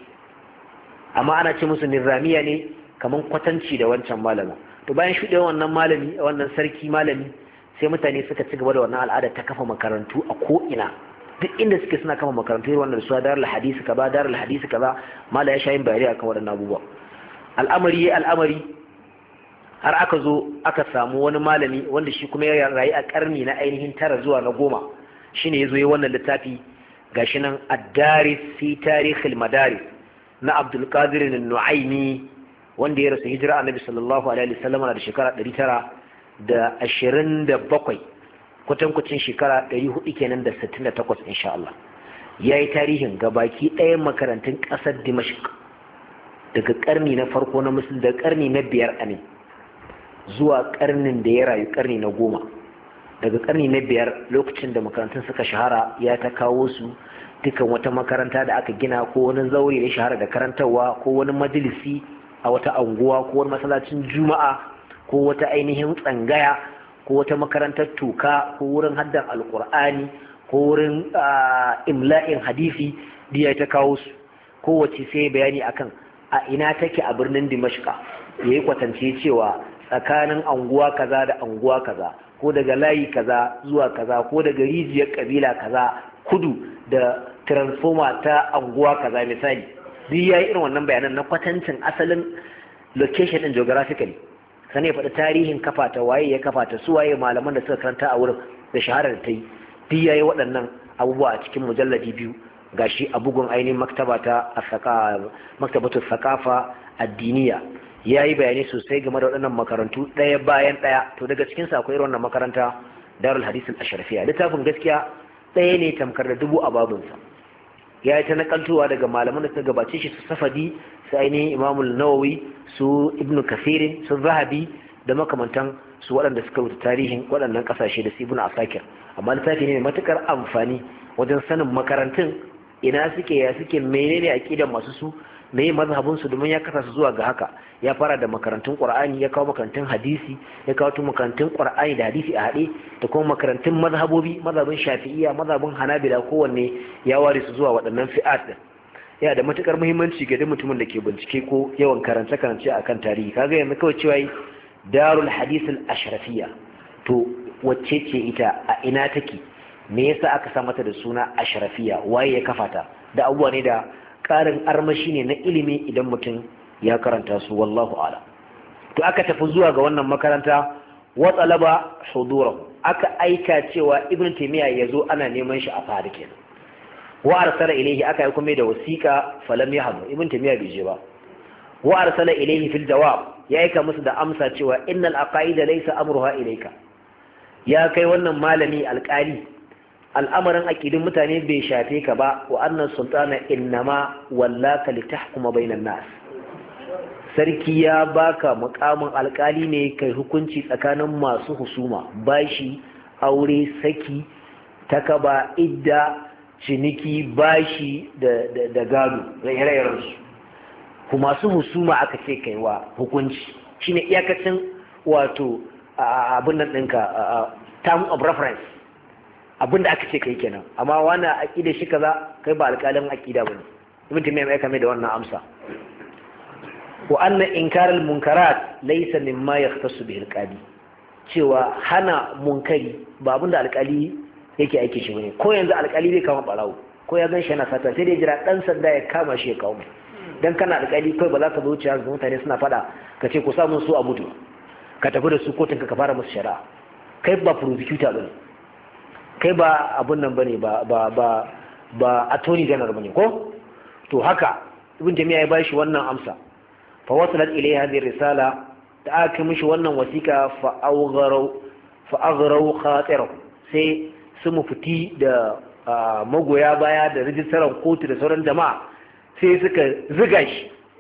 amma ana ce musu nizamiyya ne kaman kwatanci da wancan malama. To bayan shuɗewar wannan malami, wannan sarki malami, sai mutane suka ci gaba da wannan al'ada ta kafa makarantu a ko ina, duk inda suke suna kama makarantu irin wannan suwa darul hadisi kaza darul hadisi kaza. Mala ya shayin bayani akan waɗannan abubuwa. Al'amari ya al'amari har aka zo aka samu wani malami wanda shi kuma ya rayu a karni na ainihin tara zuwa na goma, shine yazo yi wannan littafi gashi nan ad-daris fi tarikh al-madaris na Abdul Qadir an-Nu'aymi, wanda ya rasu hijira Annabi sallallahu alaihi wasallam da shekara ɗari tara da ashirin da bakwai, kwatankwacin shekara ɗari hudu kenan da sittin da takwas insha Allah. Ya yi tarihin gabaki ɗayan makarantun ƙasar Dimashq daga ƙarni na farko na musulun, daga ƙarni na biyar amin zuwa ƙarnin da ya rayu ƙarni na goma. Daga ƙarni na biyar, lokacin da makarantun suka shahara, ya ta kawo su dukan wata makaranta da aka gina, ko wani zaure da shahara da karantarwa, ko wani majalisi a wata anguwa, ko wani masallacin juma'a, ko wata ainihin tsangaya, ko wata makarantar tuka, ko wurin haddan alkur'ani, ko wurin imla'in hadisi, da ya ta kawo su. Kowace sai bayani akan a ina take a birnin Dimashqa, ya yi kwatance cewa tsakanin anguwa kaza da anguwa kaza, ko daga layi kaza zuwa kaza, ko daga rijiyar kabila kaza kudu da transformer ta anguwa kaza misali. Duk ya yi irin wannan bayanan na kwatancin asalin location din geographically. Sannan ya faɗi tarihin kafa ta, waye ya kafa ta, su waye malaman da suka karanta a wurin, da shaharar da ta yi. Duk ya yi waɗannan abubuwa a cikin mujalladi biyu, gashi a bugun ainihin maktaba ta maktabatu thaqafa addiniya. Ya yi bayani sosai game da waɗannan makarantu ɗaya bayan ɗaya. To daga cikin sa akwai irin wannan makaranta Darul Hadith al-Ashrafiyya. Littafin gaskiya ɗaya ne tamkar da dubu a babinsa. Ya yi ta nakaltowa daga malaman da suka gabace shi, su Safadi, su ainihin Imamul Nawawi, su Ibn Kathir, su Zahabi, da makamantan su waɗanda suka rubuta tarihin waɗannan ƙasashe, da su Ibn Asakir. Amma littafi ne mai matuƙar amfani wajen sanin makarantun ina suke, ya suke, menene aqidan masu su, meye mazhabin su, domin ya kasa su zuwa ga haka. Ya fara da makarantun Qur'ani, ya kawo makarantun hadisi, ya kawo makarantun Qur'ani da hadisi a haɗe, da kuma makarantun mazhabobi, mazhabin Shafi'iyya, mazhabin Hanabila, kowanne ya ware su zuwa waɗannan fi'at din. Yana da matukar muhimmanci ga duk mutumin da ke bincike ko yawan karance-karance akan tarihi. Kaga yanzu kawai cewa darul hadith al-ashrafiyya. To wacce ce ita, a ina take, me yasa aka sa mata da suna ashrafiyya, waye ya kafa ta, da abubuwa ne da karin armashi ne na ilimi idan mutum ya karanta su, wallahu a'lam. To aka tafi zuwa ga wannan makaranta wa talaba hudurahu, aka aika cewa ibn taymiya yazo ana neman shi a fari kenan. wa arsala ilayhi, aka yi kuma da wasiqa falam yahdu, ibn taymiya bai je ba. wa arsala ilayhi fil jawab, ya aika musu da amsa cewa innal aqaida laysa amruha ilayka, ya kai wannan malami alƙali, al'amarin aqidin mutane bai shafe ka ba, wa annas sultana innama wallaka litahkuma bainan nas, sarki ya baka mukamin alkali ne kai hukunci tsakanin masu husuma, bashi, aure, saki, takaba, idda, ciniki, bashi da, da, da gado da ire-irensu. Kuma masu husuma aka ce kai wa hukunci shine iyakacin wato abin nan ɗinka, term of reference, abin da aka ce kai kenan. Amma wani aƙida shi kaza, kai ba alƙalin aƙida bane. Ibn Taymiyyah ya kame da wannan amsa. wa anna inkar al-munkarat laysa mimma yahtassu bihi al-qadi, cewa hana munkari ba abinda alƙali yake aike shi bane. Ko yanzu alƙali bai kama barawo, ko ya gan shi yana sata sai dai jira dan sanda ya kama shi ya kawo. Dan kana alƙali kai ba za ka zo wuce ga mutane suna fada ka ce ku samu su a mutu, ka tafi da su kotun ka fara musu shari'a. Kai ba prosecutor bane, kai ba abun nan bane, ba ba ba ba attorney general bane ko. To haka Ibn Taymiyyah ya bashi wannan amsa. فوصلت إليه هذه الرسالة، تأكمش وانا وثيقة فأغروا فأغروا خاطره، سي سمو فتي دا مغويا بايا دا رجسرا قوت دا سوران جماعة، سي سكا زغاش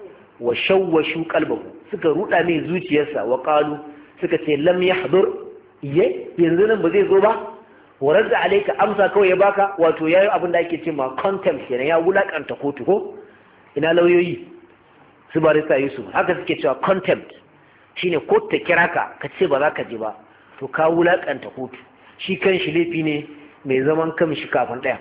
وشوشوا قلبه، سكا روتا مي زوجي يسا، وقالوا سكا سي لم يحضر يه ينزلن بزي زوبا ورد عليك أمسا كو يباكا واتو يايو أبن دايكي تيما contempt يعني يا ولاك أنت قوتو إنا لو يوي su barista Yusuf haka suke cewa contempt shine kotu ta kira ka ka ce ba za ka je ba, to ka wulakanta kotu. Shi kan shi laifi ne mai zaman kan shi kafin ɗaya,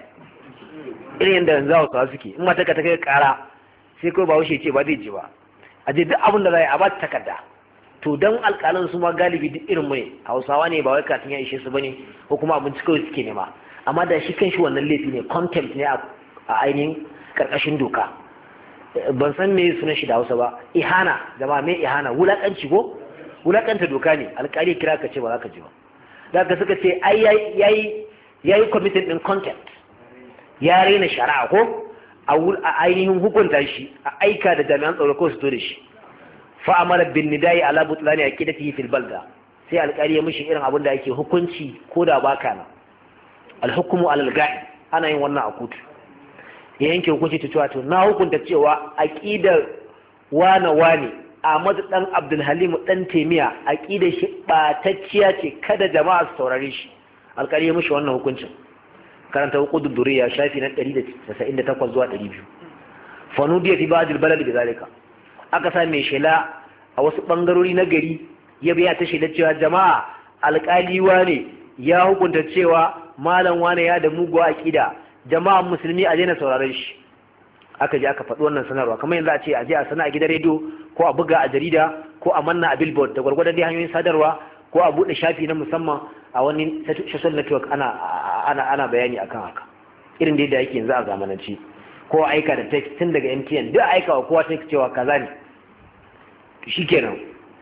irin yadda yanzu hausawa suke, in mata ka ta kai kara sai kawai ba wuce ce ba zai je ba, a je duk abin da za a yi a ba ta takarda. To dan alƙalan su ma galibi duk irin mu ne, hausawa ne ba wai katin ya ishe su bane ko kuma abinci kawai suke nema, amma da shi kan shi wannan laifi ne, contempt ne a ainihin karkashin doka. Ban san me sunan shi da Hausa ba, ihana, jama'a me ihana, wulakanci ko wulakanta doka ne, alƙali kira ka ce ba za ka ji ba. Da ka suka ce ai yayi yayi committed din contempt, ya rena shari'a ko a ainihin hukunta shi, a aika da jami'an tsaro ko su to da shi. Fa amara bin nidai ala butlani aqidatihi fil balda, sai alƙali ya mishi irin abin da yake hukunci ko da baka na. Al-hukmu ala al-ga'i, ana yin wannan a kotu. Ya yanke hukunci ta cewa to na hukunta cewa aqidar wane wane Ahmad dan Abdul Halim dan Taymiya aqidar shi batacciya ce, kada jama'a su saurare shi. Alƙali ya mishi wannan hukuncin. Karanta Uqudud Durriya shafi na ɗari da casa'in da takwas zuwa ɗari biyu. Fanudiya fi ba'd al-balad bizalika. Aka sa mai shela a wasu bangarori na gari ya biya ta shela cewa jama'a alƙali wane ya hukunta cewa malam wane ya da muguwa aqida, jama'an musulmi a daina sauraron shi. Aka je aka faɗi wannan sanarwa, kamar yanzu a ce a je a sana a gidan rediyo ko a buga a jarida ko a manna a billboard da gwargwadon dai hanyoyin sadarwa, ko a buɗe shafi na musamman a wani social network ana ana ana bayani akan haka, irin dai da yake yanzu a zamanance, ko aika da text tun daga M T N duk aika wa kowa text cewa kaza ne. Shikenan,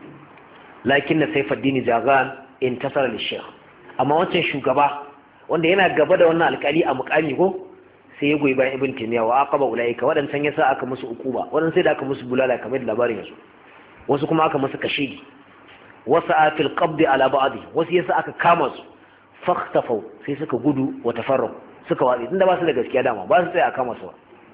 lakin na Saifuddin Jagan intasara lishekh, amma wancan shugaba wanda yana gaba da wannan alƙali a mukami ko sai ya goyi bayan Ibn Taymiyyah wa aqaba ulaika, wadancan yasa aka musu ukuba, wadan sai da aka musu bulala kamar da labarin yaso, wasu kuma aka musu kashidi, wasu afil qabdi ala ba'di, wasu yasa aka kama su fakhtafu sai suka gudu wa tafarraqu suka watsi tunda ba su da gaskiya dama ba su tsaya a kama su.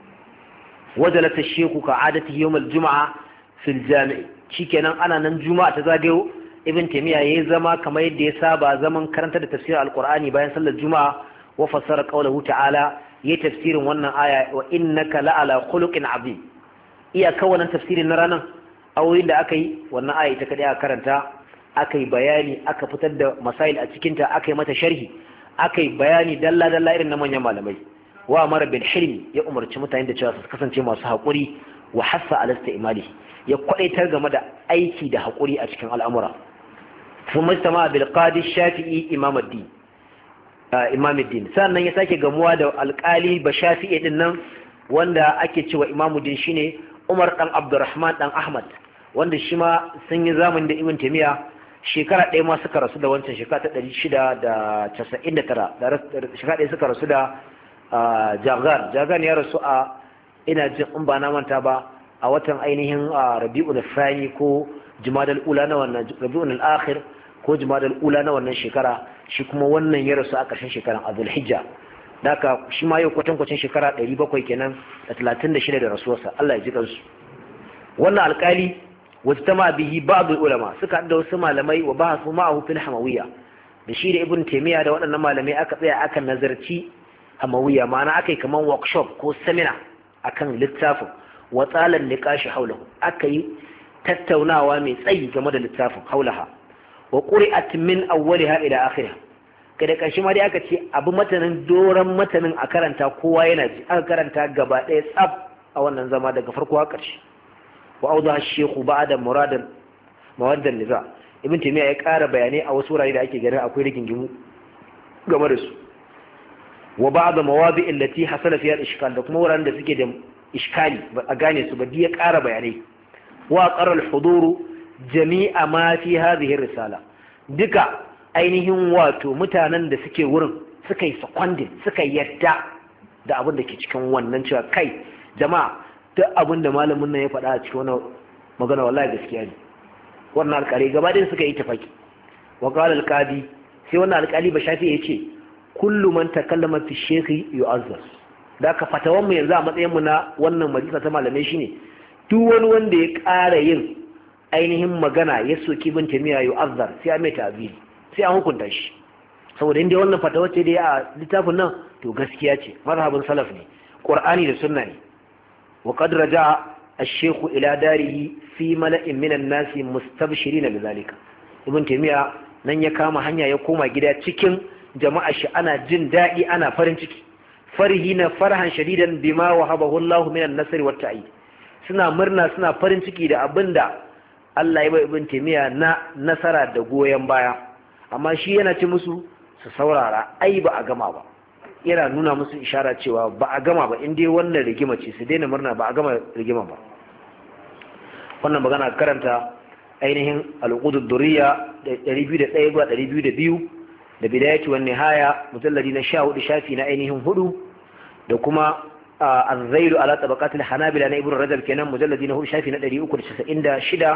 wajalat ash-shaykhu ka'adati yawm al-jum'a fil jami', shikenan ana nan juma'a ta zagayo Ibn Taymiyyah yayi zama kamar yadda ya saba zaman karanta da tafsirin Al-Qur'ani bayan sallar Juma'a, wa fassara qawluhu ta'ala, yayi tafsirin wannan aya wa innaka la'ala khuluqin 'azim. Iya kawanan tafsirin na ranan ayoyin da aka yi wannan aya ita kadai aka karanta, aka yi bayani, aka fitar da masail a cikin ta, aka yi mata sharhi, aka yi bayani dalla dalla irin na manyan malamai. Wa amara bil hilmi, ya umarci mutane da cewa su kasance masu haƙuri, wa hassa ala istimali, ya kwadaitar game da aiki da haƙuri a cikin al'amura. kuma istama bil qadi shafi'i imam ad-din imam ad-din sannan ya sake gamuwa da alƙali ba shafi'i din nan wanda ake cewa imamuddin shine Umar dan Abdurrahman dan Ahmad wanda shi ma sun yi zamani da Ibn Taymiyyah shekara ɗaya ma suka rasu da wancan shekara ta ɗari shida da casa'in da tara shekara ɗaya suka rasu da Jagar Jagar ya rasu a ina jin in ba na manta ba a watan ainihin Rabi'ul Thani ko Jumadal Ula na wannan Rabi'ul Akhir ko Jumadal Ula na wannan shekara shi kuma wannan ya rasu a ƙarshen shekaran Dhul Hijja daka shi ma yau kwatankwacin shekara ɗari bakwai kenan da talatin da shida da rasuwarsa Allah ya ji kansu wannan alƙali wata tama bihi ba'dul ulama suka da wasu malamai wa bahasu ma'ahu fil hamawiyya da shi da Ibn Taymiyyah da waɗannan malamai aka tsaya aka nazarci hamawiyya ma'ana aka yi kaman workshop ko seminar akan littafin wa tsalan niqashi haulahu aka yi tattaunawa mai tsayi game da littafin haulaha wa quri'at min awwaliha ila akhiriha kada ƙarshe ma dai aka ce abu matanin doron matanin a karanta kowa yana ji aka karanta gaba ɗaya tsab a wannan zama daga farko a ƙarshe wa auda shehu ba'da muradan mawaddan niza ibn taymiya ya ƙara bayanai a wasu wurare da ake ganin akwai rigingimu game da su wa ba'da mawadi allati hasala fiha al-ishkal da kuma wuraren da suke da iskali ba a gane su ba ya ƙara bayanai wa qara al-huduru jami'a ma fi hadhihi risala duka ainihin wato mutanen da suke wurin suka yi secondin suka yadda da abin da ke cikin wannan cewa kai jama'a duk abin da malamin nan ya faɗa a cikin wannan magana wallahi gaskiya ne wannan alƙali gaba ɗin suka yi tafaki wa qala al-qadi sai wannan alƙali ba shafi ya ce kullu man takallama fi shaykhi yu'azzar da ka fatawan mu yanzu a matsayin mu na wannan majalisa ta malamai shine duk wani wanda ya ƙara yin ainihin magana ya soki bin tamiya yu'azzar sai a mai ta'ziri sai an hukunta shi saboda inda wannan fatawa ce da ya a littafin nan to gaskiya ce mazhabin salaf ne qur'ani da sunna ne wa qad raja'a ash-shaykh ila darihi fi mala'in min an-nas mustabshirin bizalika ibn taymiya nan ya kama hanya ya koma gida cikin jama'a shi ana jin dadi ana farin ciki farihina farhan shadidan bima wahabahu Allah min an-nasr wa ta'id suna murna suna farin ciki da abinda Allah ya bai ibn taymiya na nasara da goyen baya amma shi yana ci musu su saurara ai ba a gama ba yana nuna musu ishara cewa ba a gama ba inda wannan rigima ce su daina murna ba a gama rigima ba wannan magana karanta ainihin al-qudud durriya ɗari biyu da ɗaya zuwa ɗari biyu da biyu da bidayatu wan nihaya mujalladi na sha hudu shafi na ainihin hudu da kuma az-zailu ala tabaqat al-hanabila na ibnu rajab kenan mujalladi na hudu shafi na ɗari uku da casa'in da shida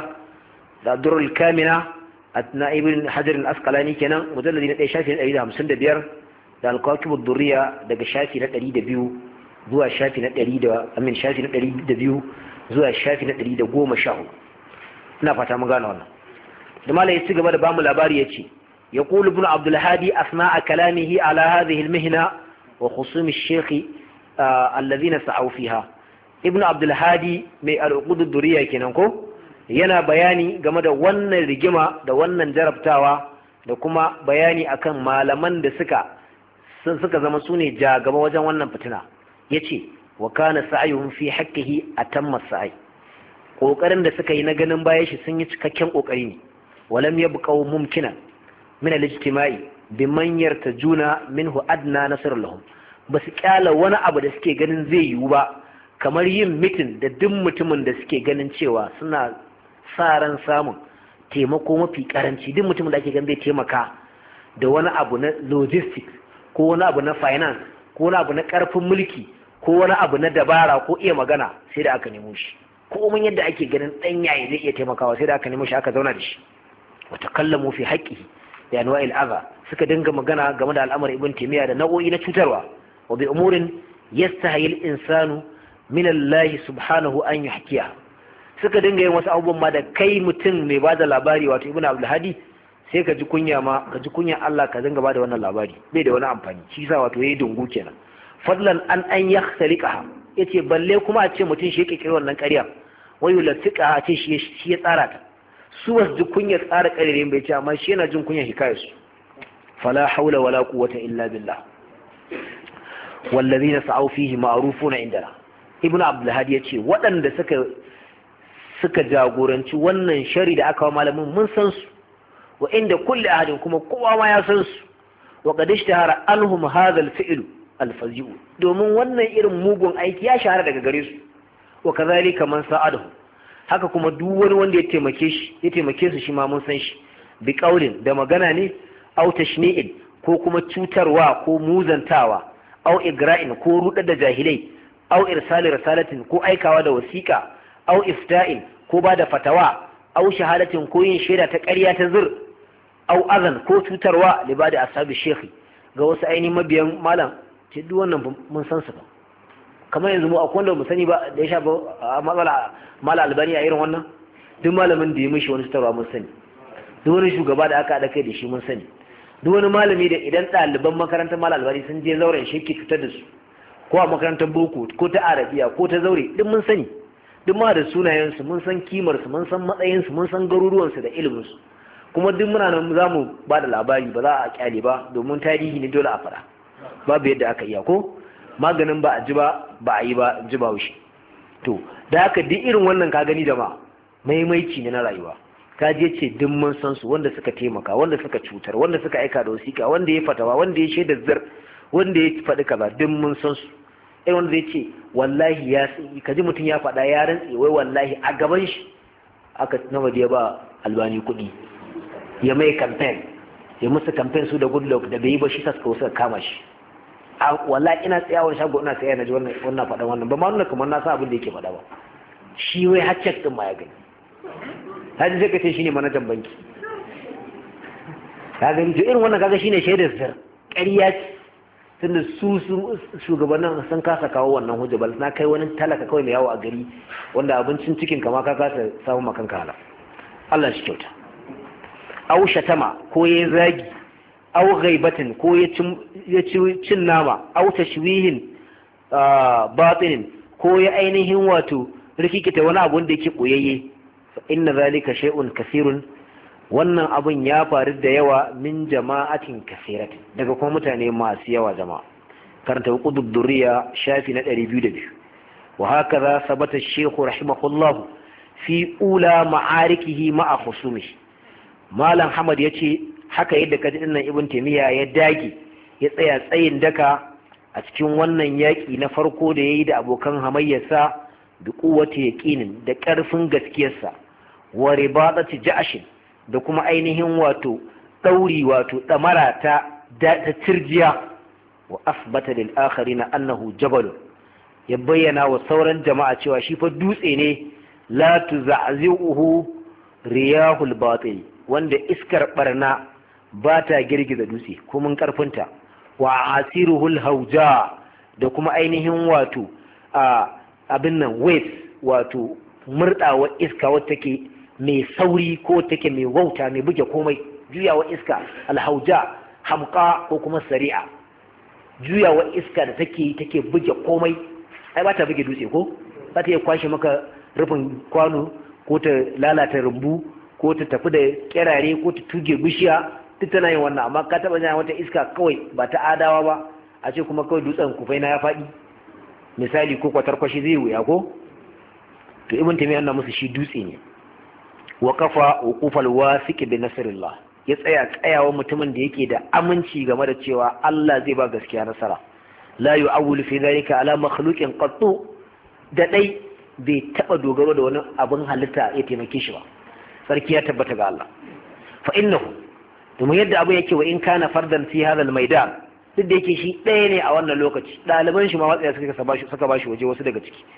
da durrul kamina na ibn hajar al-asqalani kenan mujalladi na ɗaya shafi na ɗari da hamsin da biyar da al-kawakib ad-durriya daga shafi na ɗari da biyu zuwa shafi na ɗari da amin shafi na ɗari da biyu zuwa shafi na ɗari da goma sha hudu ina fata mun gane wannan da malai ya ci gaba da bamu labari yace yaqulu ibn abdul hadi asna'a kalamihi ala hadhihi al-mihna wa khusum ash-shaykh alladhina sa'u fiha ibn abdul hadi mai al-uqud ad-durriya kenan ko yana bayani game da wannan rigima da wannan jarabtawa da kuma bayani akan malaman da suka sun suka zama sune jagaba wajen wannan fitina yace wa kana sa'yuhum fi haqqihi atamma sa'i kokarin da suka yi na ganin bayan shi sun yi cikakken kokari ne walam yabqaw mumkina min al-ijtima'i biman yartajuna minhu adna nasr lahum basu kyala wani abu da suke ganin zai yiwu ba kamar yin mitin da duk mutumin da suke ganin cewa suna sa ran samun taimako mafi karanci duk mutumin da ake ganin zai taimaka da wani abu na logistics ko wani abu na finance ko wani abu na karfin mulki ko wani abu na dabara ko iya magana sai da aka nemo shi ko mun yadda ake ganin dan yayi zai iya taimakawa sai da aka nemo shi aka zauna da shi wa takallamu fi haqqihi da anwa'il adha suka dinga magana game da al'amar ibn taymiya da nau'o'i na cutarwa wa bi umurin yastahi al-insanu min Allah subhanahu an yuhkiya suka dinga yin wasu abubuwan ma da kai mutum mai bada labari wato ibn abdul hadi sai ka ji kunya ma ka ji kunya Allah ka dinga bada wannan labari bai da wani amfani shi yasa wato yayi dungu kenan fadlan an an yakhsaliqaha yace balle kuma a ce mutum shi yake kira wannan ƙarya wayu latika a ce shi shi ya tsara ta su wasu ji kunya tsara ƙarere bai ce amma shi yana jin kunya hikayar su fala haula wala quwwata illa billah wallazina sa'u fihi ma'rufuna indana ibnu abdul hadi yace waɗanda suka suka jagoranci wannan shari da aka wa malamin mun san su wa inda kulli ahadin kuma kowa ma ya san su wa qad ishtahara anhum hadha al-fi'l al-fazi'u domin wannan irin mugun aiki ya shahara daga gare su wa kadhalika man sa'adahu haka kuma duk wani wanda ya taimake shi ya taimake su shi ma mun san shi bi qaulin da magana ne aw tashni'in ko kuma cutarwa ko muzantawa aw igra'in ko rudar da jahilai aw irsali risalatin ko aikawa da wasiqa aw ifta'in ko ba da fatawa aw shahadatin ko yin shaida ta ƙarya ta zur aw azan ko cutarwa libada ashabi shekhi ga wasu ainihin mabiyan malam ce duk wannan mun san su ba kamar yanzu mu akwai wanda mu sani ba da ya shafa matsala mala albani a irin wannan duk malamin da ya mishi wani cutarwa mun sani duk wani shugaba da aka haɗa kai da shi mun sani duk wani malami da idan ɗaliban makarantar mala albani sun je zauren shi ke cutar da su ko a makarantar boko ko ta arabiya ko ta zaure duk mun sani duk ma da sunayensu mun san kimarsu mun san matsayinsu mun san garuruwansu da iliminsu kuma duk muna nan za mu ba da labari ba za a kyale ba domin tarihi ne dole a fara babu yadda aka iya ko maganin ba a ji ba ba a yi ba ji ba wushi to da haka duk irin wannan ka gani da ma maimaici ne na rayuwa ka je ce duk mun san su wanda suka taimaka wanda suka cutar wanda suka aika da wasiƙa wanda ya fatawa wanda ya shaida zar wanda ya faɗi kaza duk mun san su eh wanda zai ce wallahi ya kaji mutum ya faɗa ya rantse wai wallahi a gaban shi aka nawa da ya ba albani kuɗi ya mai campaign ya musu campaign su da good luck da bai yi ba shi suka suka kama shi a wallahi ina tsayawar shago ina tsaya na ji wannan wannan faɗan wannan ba ma nuna kamar na san abin da yake faɗa ba shi wai har check din ma ya gani hadi sai ka ce shine manajan banki ka gani to irin wannan kaga shine shaidar sir ƙarya ce tunda su shugabannin sun kasa kawo wannan hujja bal na kai wani talaka kawai mai yawo a gari wanda abincin cikin kama ka kasa samu makan kala Allah shi kyauta aw shatama ko yayin zagi aw ghaibatin ko ya ci cin nama aw tashwihin batinin ko ya ainihin wato rikikita wani abu da yake koyayye fa inna zalika shay'un kaseerun wannan abun ya faru da yawa min jama'atin kasiratin daga kuma mutane masu yawa jama'a karanta qudud durriya shafi na ɗari biyu da biyu wa hakaza sabata shaykh rahimahullah fi ula ma'arikihi ma'a khusumihi malam hamad yace haka yadda kaji dinnan ibn taymiya ya dage ya tsaya tsayin daka a cikin wannan yaki na farko da yayi da abokan hamayyarsa bi quwwati yaqinin da karfin gaskiyarsa wa ribadati ja'shin da kuma ainihin wato ɗauri wato ɗamara ta ta tirjiya wa asbata lil akharina annahu jabal ya bayyana wa sauran jama'a cewa shi fa dutse ne la tuza'zihu riyahul batil wanda iskar barna ba ta girgiza dutse ko mun karfinta wa asiruhul hauja da kuma ainihin wato a abin nan waves wato murdawa iska wacce take mai sauri ko take mai wauta mai buge komai juyawa iska alhauja hamqa ko kuma sari'a juyawa iska da take take buge komai ai ba ta buge dutse ko za ta iya kwashe maka rufin kwano ko ta lalata rumbu ko ta tafi da kirare ko ta tuge bishiya duk tana yin wannan amma ka taba jin wata iska kawai ba ta adawa ba a ce kuma kawai dutsen kufai na ya faɗi misali ko kwatarkwashi zai wuya ko to ibn taymiyyah na musu shi dutse ne wa kafa uqufal wasiq bi nasrillah ya tsaya tsayawa mutumin da yake da aminci game da cewa Allah zai ba gaskiya nasara la yu'awwilu fi dhalika ala makhluqin qattu da dai bai taba dogaro da wani abin halitta ya taimake shi ba sarki ya tabbata ga Allah fa innahu domin yadda abu yake wa in kana fardan fi hadha al-maidan duk da yake shi ɗaya ne a wannan lokaci ɗaliban shi ma watsaya suka bashi suka bashi waje wasu daga ciki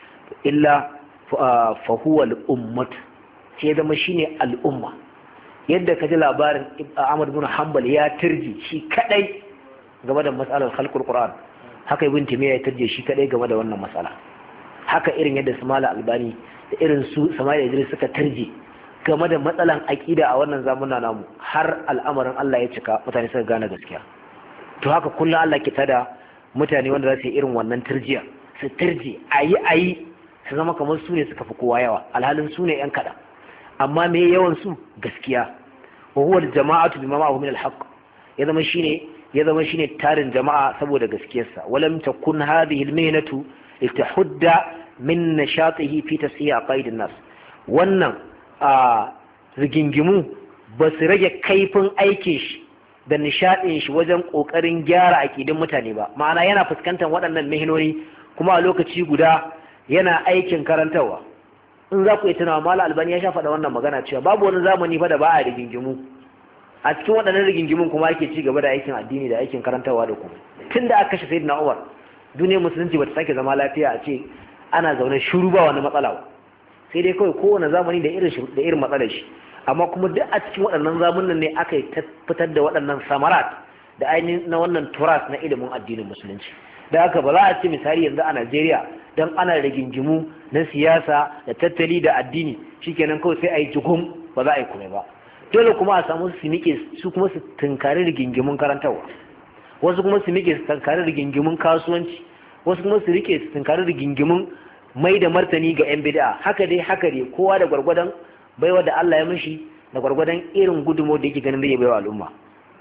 illa fa huwa al-ummah sai zama shine al'umma yadda ka ji labarin Ahmad bin Hanbal ya turji shi kadai game da matsalar khalqul Qur'an haka Ibn Taymiyyah ya turje shi kadai game da wannan matsala haka irin yadda Samala Albani da irin su Sama'il Idris suka turje game da matsalan aqida a wannan zamanin namu har al'amarin Allah ya cika mutane suka gane gaskiya to haka kullum Allah ke tada mutane wanda za su yi irin wannan turjiya su turje ayi ayi su zama kamar su ne suka fi kowa yawa alhalin su ne yan kada amma me yawan su gaskiya wa huwa al-jama'atu bima ma'ahu min al-haqq ya zama shine ya zama shine tarin jama'a saboda gaskiyarsa walam takun hadhihi al-mihnatu litahudda min nashatihi fi tashiya aqaid an-nas wannan a rigingimu ba su rage kaifin aikin shi da nishaɗin shi wajen ƙoƙarin gyara aƙidin mutane ba. Ma'ana yana fuskantar waɗannan mihinoni kuma a lokaci guda yana aikin karantarwa. In za ku yi tunawa Malam Albani ya sha faɗa wannan magana cewa babu wani zamani fa da ba a rigingimu, a cikin waɗannan rigingimun kuma ake ci gaba da aikin addini da aikin karantarwa da kuma tun da aka kashe Sayyidina Umar duniyar musulunci ba ta sake zama lafiya a ce ana zaune shiru ba wani matsala ba, sai dai kawai kowane zamani da irin da irin matsalar shi. Amma kuma duk a cikin waɗannan zamanin ne aka yi fitar da waɗannan samarat da ainihin na wannan turas na ilimin addinin musulunci. Da haka ba za a ce misali yanzu a Najeriya dan ana rigingimu na siyasa da tattali da addini shikenan kawai sai a yi jugum ba za a yi kuma ba. Dole kuma a samu su miƙe su kuma su tunkari rigingimun karantarwa, wasu kuma su miƙe su tunkari rigingimun kasuwanci, wasu kuma su rike su tunkari rigingimun mai da martani ga 'yan bid'a. Haka dai haka dai kowa da gwargwadon baiwa da Allah ya mishi da gwargwadon irin gudumo da yake ganin zai baiwa al'umma.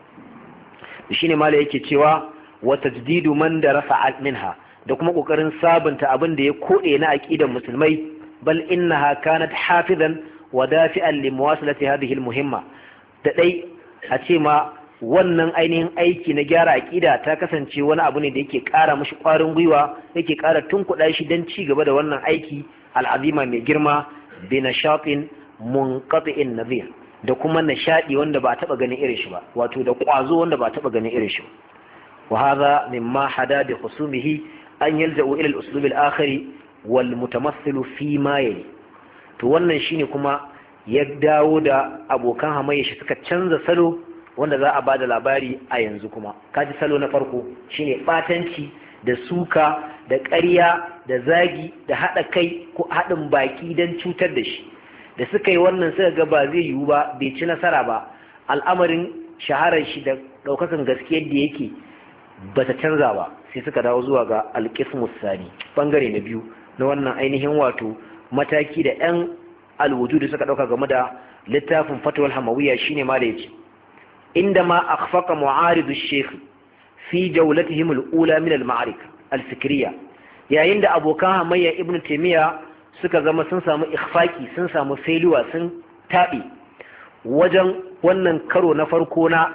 Shine mala yake cewa wa tajdidu man darasa minha, da kuma kokarin sabunta abin da ya kode na aqidar musulmai, bal innaha kanat hafizan wa dafi'an li muwasalati hadhihi al-muhimma. Da dai a ce ma wannan ainihin aiki na gyara aqida ta kasance wani abu ne da yake ƙara mishi ƙwarin gwiwa, yake ƙara tunkuɗa shi don ci gaba da wannan aiki al'azima mai girma, bi nashatin munqati'in nadhir, da kuma nishadi wanda ba taba ganin irin shi ba, wato da kwazo wanda ba taba ganin irin shi ba. Wa hadha mimma hada bi khusumihi an yalja'u ila al-uslub al-akhir wal mutamassil fi ma yali. To wannan shine kuma ya dawo da abokan hamayya shi suka canza salo wanda za a bada labari a yanzu. Kuma kaji salo na farko shine batanci da suka da ƙarya da zagi da hada kai ko hadin baki don cutar da shi. Da suka yi wannan suka ga ba zai yiwu ba, bai ci nasara ba, al'amarin shaharar shi da ɗaukakan gaskiyar da yake ba ta canza ba, sai suka dawo zuwa ga alƙismus sani, bangare na biyu na wannan ainihin wato mataki da 'yan alwujudu suka ɗauka game da littafin fatawar hamawiyya. Shine ma da yace inda ma akhfaqa mu'aridu shaykh fi jawlatihim al-ula min al-ma'arik al-fikriyya, yayin da abokan hamayya ibn taymiya suka zama sun samu ikhfaki, sun samu failure, sun taɓe wajen wannan karo na farko na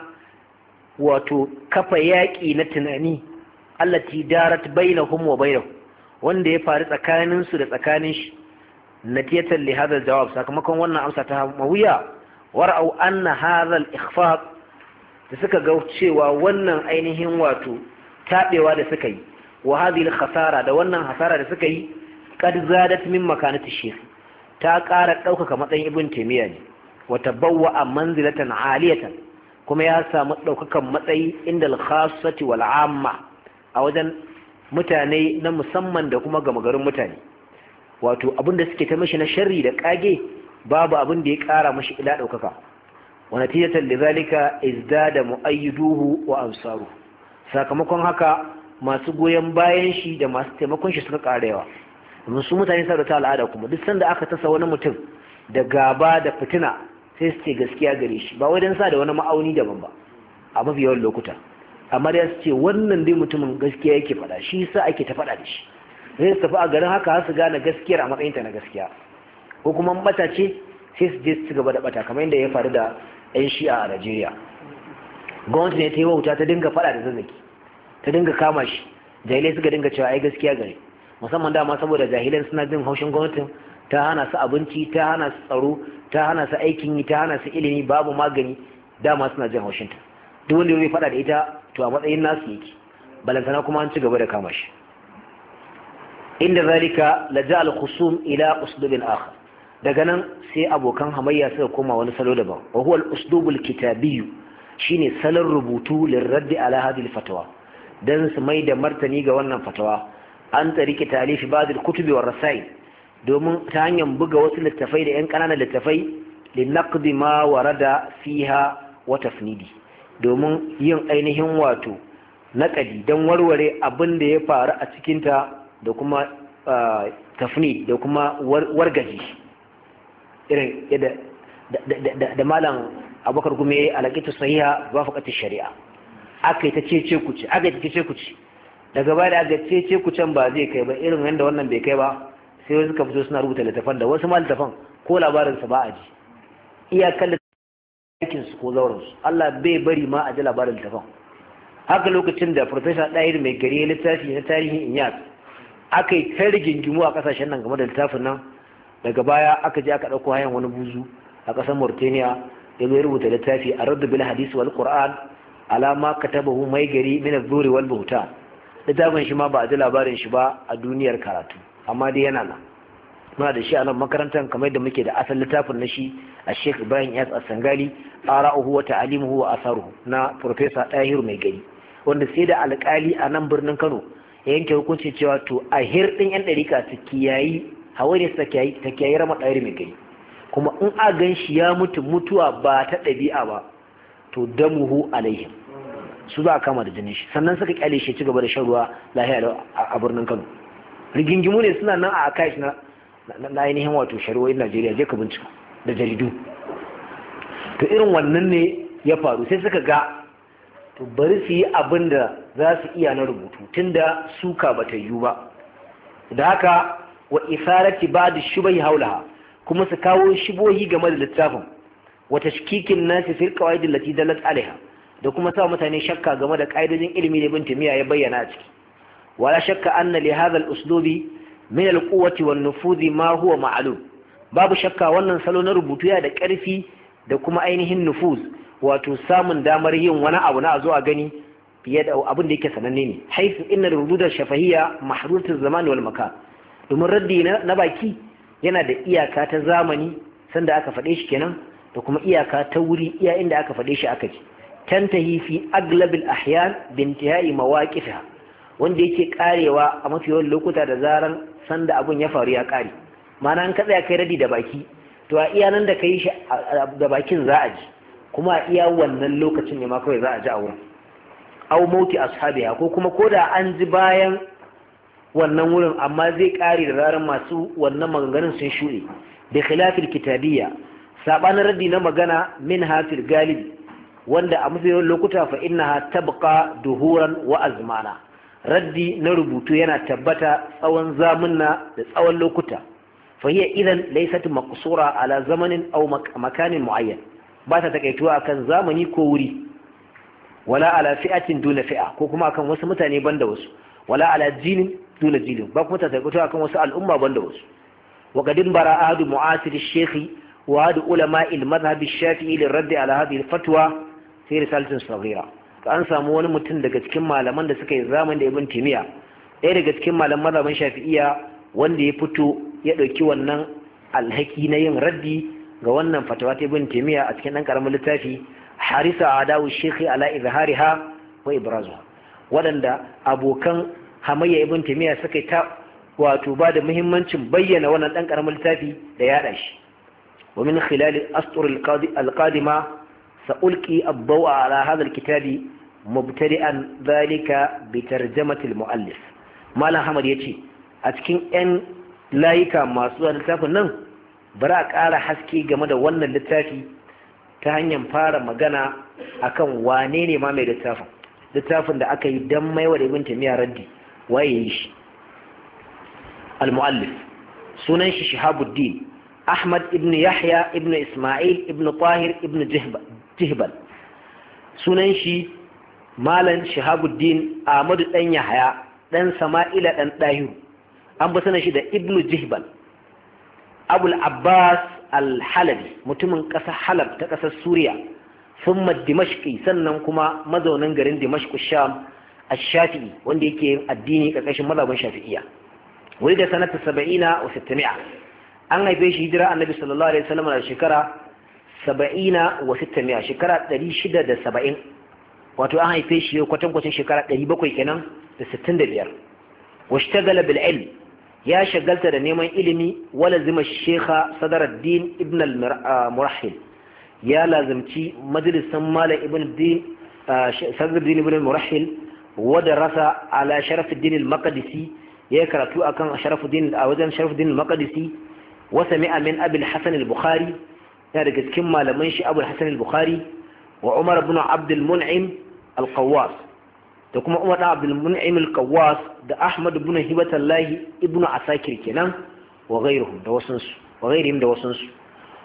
wato kafa yaƙi na tunani, allati darat bainahum wa bainahu, wanda ya faru tsakanin su da tsakanin shi, natiyatan li hadha al-jawab, sakamakon wannan amsa ta mawiya, wara'u anna hadha al-ikhfaq, da suka ga cewa wannan ainihin wato taɓewa da suka yi, wa hadhihi al-khasara, da wannan hasara da suka yi, kad zadat min makanati shaykh, ta ƙara ɗaukaka matsayin ibn taymiya ne, wa tabawwa manzilatan aliyatan, kuma ya samu ɗaukakan matsayi inda al-khassati wal amma, a wajen mutane na musamman da kuma gama garin mutane. Wato abin da suke ta mashi na sharri da kage babu abin da ya ƙara mashi ila ɗaukaka. Wa natijatan lidhalika izdada mu'ayyiduhu wa ansaru, sakamakon haka masu goyon bayan shi da masu taimakon shi suka ƙara yawa. Domin su mutane sa da ta al'ada kuma duk sanda aka tasa wani mutum da gaba da fitina sai su ce gaskiya gare shi, ba wai dan sa da wani ma'auni daban ba a mafi yawan lokuta, amma da su ce wannan dai mutumin gaskiya yake faɗa, shi sa ake ta faɗa da shi. Sai su tafi a garin haka har su gane gaskiyar a matsayinta na gaskiya, ko kuma bata ce sai su je su ci gaba da bata, kamar yadda ya faru da 'yan shi'a a Najeriya. Gwamnati ne ta yi wauta, ta dinga faɗa da zazzaki, ta dinga kama shi, jahilai suka dinga cewa ai gaskiya gare, musamman dama saboda jahilan suna jin haushin gwamnatin, ta hana su abinci, ta hana su tsaro, ta hana su aikin yi, ta hana su ilimi, babu magani, dama suna jin haushinta. Duk wanda ya faɗa da ita to a matsayin nasu yake, balantana kuma an ci gaba da kama shi. Inda zalika laja al-khusum ila uslubin akhar, daga nan sai abokan hamayya suka koma wani salo daban, wa huwa al-uslub al-kitabiyyu, shine salon rubutu lirraddi ala hadhihi al-fatwa, dan su mai da martani ga wannan fatawa, an tariki talifi ba'd al-kutubi war rasail, domin ta hanyar buga wasu littafai da yan kananan littafai, li naqdi ma warada fiha wa tafnidi, domin yin ainihin wato naqadi dan warware abin da ya faru a cikin ta da kuma tafnid da kuma wargaji, irin yadda da malam Abubakar kuma yayi alaƙatu sahiha wa faqati shari'a, aka yi ta cece kuce aka yi ta cece kuce daga baya da aka cece kucen ba zai kai ba, irin yadda wannan bai kai ba, sai wasu suka fito suna rubuta littafan da wasu ma littafan ko labarin sa ba a ji, iyakan da ko zauren su Allah bai bari ma a ji labarin littafin. Haka lokacin da Professor Dahir mai gari littafi na tarihin Inyas aka yi ta rigingimu a kasashen nan game da littafin nan, daga baya aka je aka ɗauko hayan wani buzu a ƙasar Mauritania ya zo rubuta littafi a raddu bil hadisi wal Qur'an alama katabahu mai gari min az-zuri wal buhtan. Littafin shi ma ba a ji labarin shi ba a duniyar karatu, amma dai yana nan. Muna da shi a nan makarantar kamar da muke da asal littafin na shi a Sheikh Ibrahim Yas As-Sangali ara'uhu wa ta'alimuhu wa asaruhu na Professor Dahir mai gari, wanda sai da alƙali a nan birnin Kano ya yanke hukunci cewa to a hirɗin yan ɗarika su kiyayi hawaye su ta kiyayi rama Dahir mai gari, kuma in a gan shi ya mutu mutuwa ba ta ɗabi'a ba to damuhu alaihim, su za a kama da jinin shi. Sannan suka kyale shi ci gaba da shan ruwa lahiya a birnin Kano. Rigingimu ne suna nan a akash na na ainihin wato shari'o'in Najeriya, je ka bincika da jaridu. To irin wannan ne ya faru, sai suka ga to bari su yi abin da za su iya na rubutu tunda suka bata yiwu ba, da haka wa isarati ba'd shubahi haulaha, kuma su kawo shubohi game da littafin, wa tashkikin nasi fil qawaid allati dalat alaiha, da kuma sa mutane shakka game da ƙa'idojin ilimi da Ibn Taymiyyah ya bayyana a ciki. wala shakka anna li hadha al-uslubi min al-quwwati wan-nufudhi ma huwa ma'lum, babu shakka wannan salo na rubutu ya da ƙarfi da kuma ainihin nufuz, wato samun damar yin wani abu na a zo a gani fiye da abin da yake sananne ne. Haifu inna rududa shafahiyya mahdudatu zamani wal makan, domin raddi na baki yana da iyaka ta zamani sanda aka faɗe shi kenan, da kuma iyaka ta wuri iya inda aka faɗe shi aka ji. Tantahi fi aglabil ahyan bi intihai mawaqifiha, wanda yake karewa a mafi yawan lokuta da zaran sanda abun ya faru ya kare. Ma'ana an ka tsaya kai radi da baki, to a iya nan da kai shi da bakin za a ji, kuma a iya wannan lokacin ne ma kawai za a ji a wurin. Au mauti ashabiha, ko kuma koda an ji bayan wannan wurin amma zai kare da zaran masu wannan maganganun sun shuɗe. Bi khilafil kitabiyya, sabanin raddi na magana min hafil galibi, wanda a mafi yawan lokuta fa innaha tabqa duhuran wa azmana, raddi na rubutu yana tabbata tsawon zamunna da tsawon lokuta. fa hiya idan laysat maqsura ala zamanin aw makanin muayyan, ba ta takaituwa akan zamani ko wuri, wala ala fi'atin duna fi'a, ko kuma akan wasu mutane banda wasu, wala ala jinin duna jinin, ba kuma ta takaituwa akan wasu al'umma banda wasu. wa qadin bara ahadu mu'asir ash-shaykh wa ahadu ulama al-madhhab ash-shafi'i lirradd ala hadhihi al-fatwa fi risalatin saghira. to an samu wani mutum daga cikin malaman da suka yi zaman da Ibn Taymiyyah, ɗaya daga cikin malaman mazhabin Shafi'iyya, wanda ya fito ya ɗauki wannan alhaki na yin raddi ga wannan fatawa ta Ibn Taymiyyah a cikin ɗan ƙaramin littafi harisa adawu shekhi ala izhariha wa ibrazuha, waɗanda abokan hamayya Ibn Taymiyyah suka ta wato ba da muhimmancin bayyana wannan ɗan ƙaramin littafi da yaɗa shi. wa min khilal astur al-qadima sa'ulqi ad-daw'a ala hadha al-kitabi mubtadi'an dhalika bi tarjamati al-mu'allif. Malam Hamad yace a cikin ƴan layuka masu littafin nan bari a ƙara haske game da wannan littafi ta hanyar fara magana akan wane ne ma mai littafin littafin da aka yi don maiwa da Ibn Taymiyyah raddi, waye yi shi. Al-mu'allif sunan shi Shihabuddin Ahmad ibn Yahya ibn Isma'il ibn Tahir ibn Jihbal, sunan shi Malam Shihabuddin Ahmadu dan Yahya dan Sama'ila dan Dahiru, an ba sanar shi da Ibn Jihbal. Abul Abbas al-Halabi, mutumin ƙasar Halab ta ƙasar Suriya, thumma Dimashqi, sannan kuma mazaunin garin Dimashq Sham, ash-Shafi'i, wanda yake yin addini ƙarƙashin mazhabin Shafi'iyya. Wani da sanata saba'ina wa sittami'a, an haife shi hijira Annabi sallallahu alaihi wasallam a shekara saba'ina wa sittami'a, shekara ɗari shida da saba'in, wato an haife shi kwatankwacin shekara ɗari bakwai kenan da sittin da biyar. washtagala bil ilm, ya shagalta da neman ilimi, wala zima shekha Sadruddin ibn al-Murahhil, ya lazimci majalisan Malam ibn din Sadruddin ibn al-Murahhil, wada rasa ala Sharafuddin al-Maqdisi, ya karatu akan Sharafuddin a wajen Sharafuddin al-Maqdisi. wa sami'a min Abi al-Hasan al-Bukhari, ya daga cikin malaman shi Abu al-Hasan al-Bukhari, wa Umar ibn Abd al-Mun'im al-Qawwas, da kuma Umar ibn Abd al-Mun'im al-Qawwas, da Ahmad ibn Hibatullah ibn Asakir kenan, wa ghayruhum da wasunsu wa ghayrihim da wasunsu.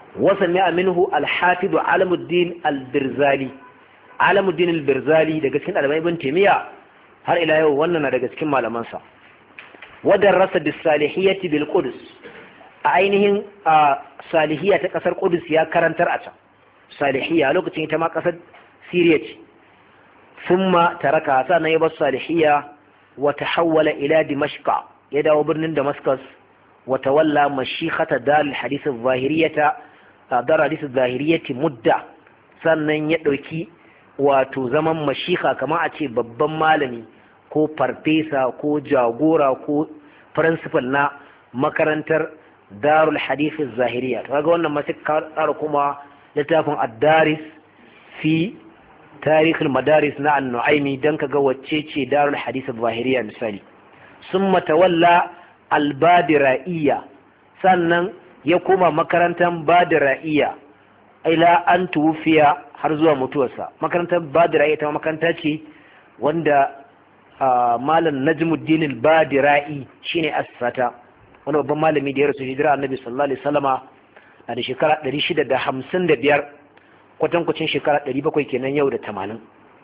wasanni minhu al-hafiz alamuddin al-birzali alamuddin al-birzali daga cikin ɗaliban ibn taymiya har ila yau wannan na daga cikin malamansa wadarrasa bis salihiyati bil qudus a ainihin salihiyya ta kasar qudus ya karantar a can salihiyya lokacin ita ma kasar siriya ce thumma taraka sana ya bar salihiyya wa tahawwala ila dimashq ya dawo birnin damascus wa tawalla mashikhata dal hadith az-zahiriyyah dar hadith az-zahiriyyah mudda sannan ya dauki wato zaman mashika kamar a ce babban malami ko farfesa ko jagora ko principal na makarantar darul hadith az-zahiriyyah kaga wannan ma sai ka kuma littafin ad-daris fi tarikh al-madaris na an-nu'aymi dan kaga wacce ce darul hadith az-zahiriyyah misali summa tawalla al-badira'iyya sannan ya koma makarantar badira'iyya ila an tufiya har zuwa mutuwarsa. Makarantar badira'iyya ta makaranta ce wanda malam najmuddin al-badira'i shine asfata wani babban malami da ya rasu hijira annabi sallallahu alaihi wasallama na da shekara ɗari shida da hamsin da biyar kwatankwacin shekara ɗari bakwai kenan yau da tamanin.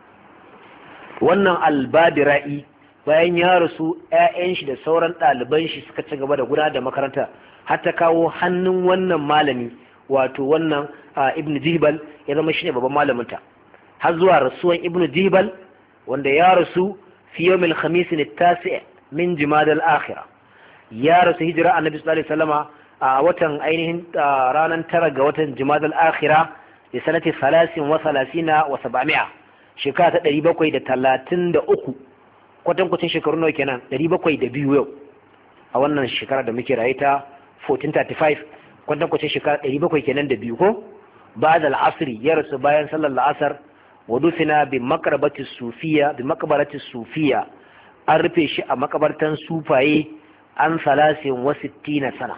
Wannan al-badira'i bayan ya rasu ƴaƴan shi da sauran ɗaliban shi suka ci gaba da gudanar da makaranta har ta kawo hannun wannan malami wato wannan ibn jibal ya zama shine babban malaminta har zuwa rasuwan ibn jibal wanda ya rasu fi yawmil khamis at-tasi' min jumada al-akhirah ya rasu hijira annabi sallallahu alaihi wasallama a watan ainihin ranar tara ga watan jumada al-akhirah da sanati salasin wa salasina wa sab'ami'a shekara ta ɗari bakwai da talatin da uku kwatankwacin shekaru nawa kenan ɗari bakwai da biyu yau a wannan shekara da muke raye ta fourteen thirty-five kwatankwacin shekara ɗari bakwai kenan da biyu ko ba'da al-asri ya rasu bayan sallar la'asar wa dufina bi maqbarati sufiya bi maqbarati sufiya an rufe shi a makabartan sufaye an salasin wa sittina sana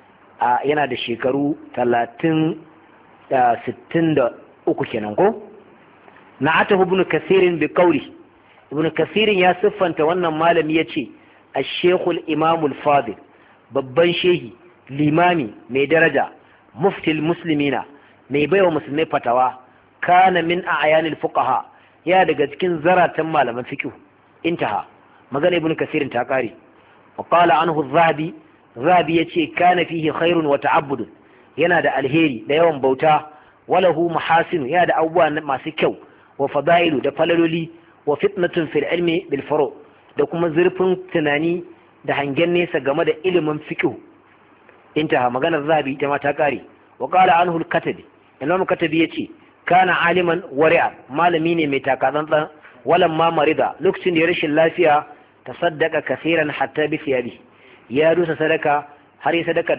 a yana da shekaru talatin da sittin da uku kenan ko na'atahu ibn kasirin bi qawli ibn kasirin ya siffanta wannan malami yace ash-shaykhul imamul fadil babban shehi limami mai daraja muftil muslimina mai baiwa musulmai fatawa kana min a'yanil fuqaha ya daga cikin zaratan malaman fiqh intaha magana ibn kasirin ta kare wa qala anhu az-zahabi zahabi yace kana fihi khairun wa ta'abbud yana da alheri da yawan bauta walahu mahasin ya da abubuwa masu kyau wa fadailu da falaloli wa fitnatun fil ilmi bil furu da kuma zurfin tunani da hangen nesa game da ilimin fiqh intaha maganar zahabi ita ma ta kare wa qala anhu al-katabi imam katabi yace kana aliman wari'a malami ne mai takatsantsan walan ma marida lokacin da ya rashin lafiya tasaddaqa kaseeran hatta bi thiyabi ya dusa sadaka har ya sadaka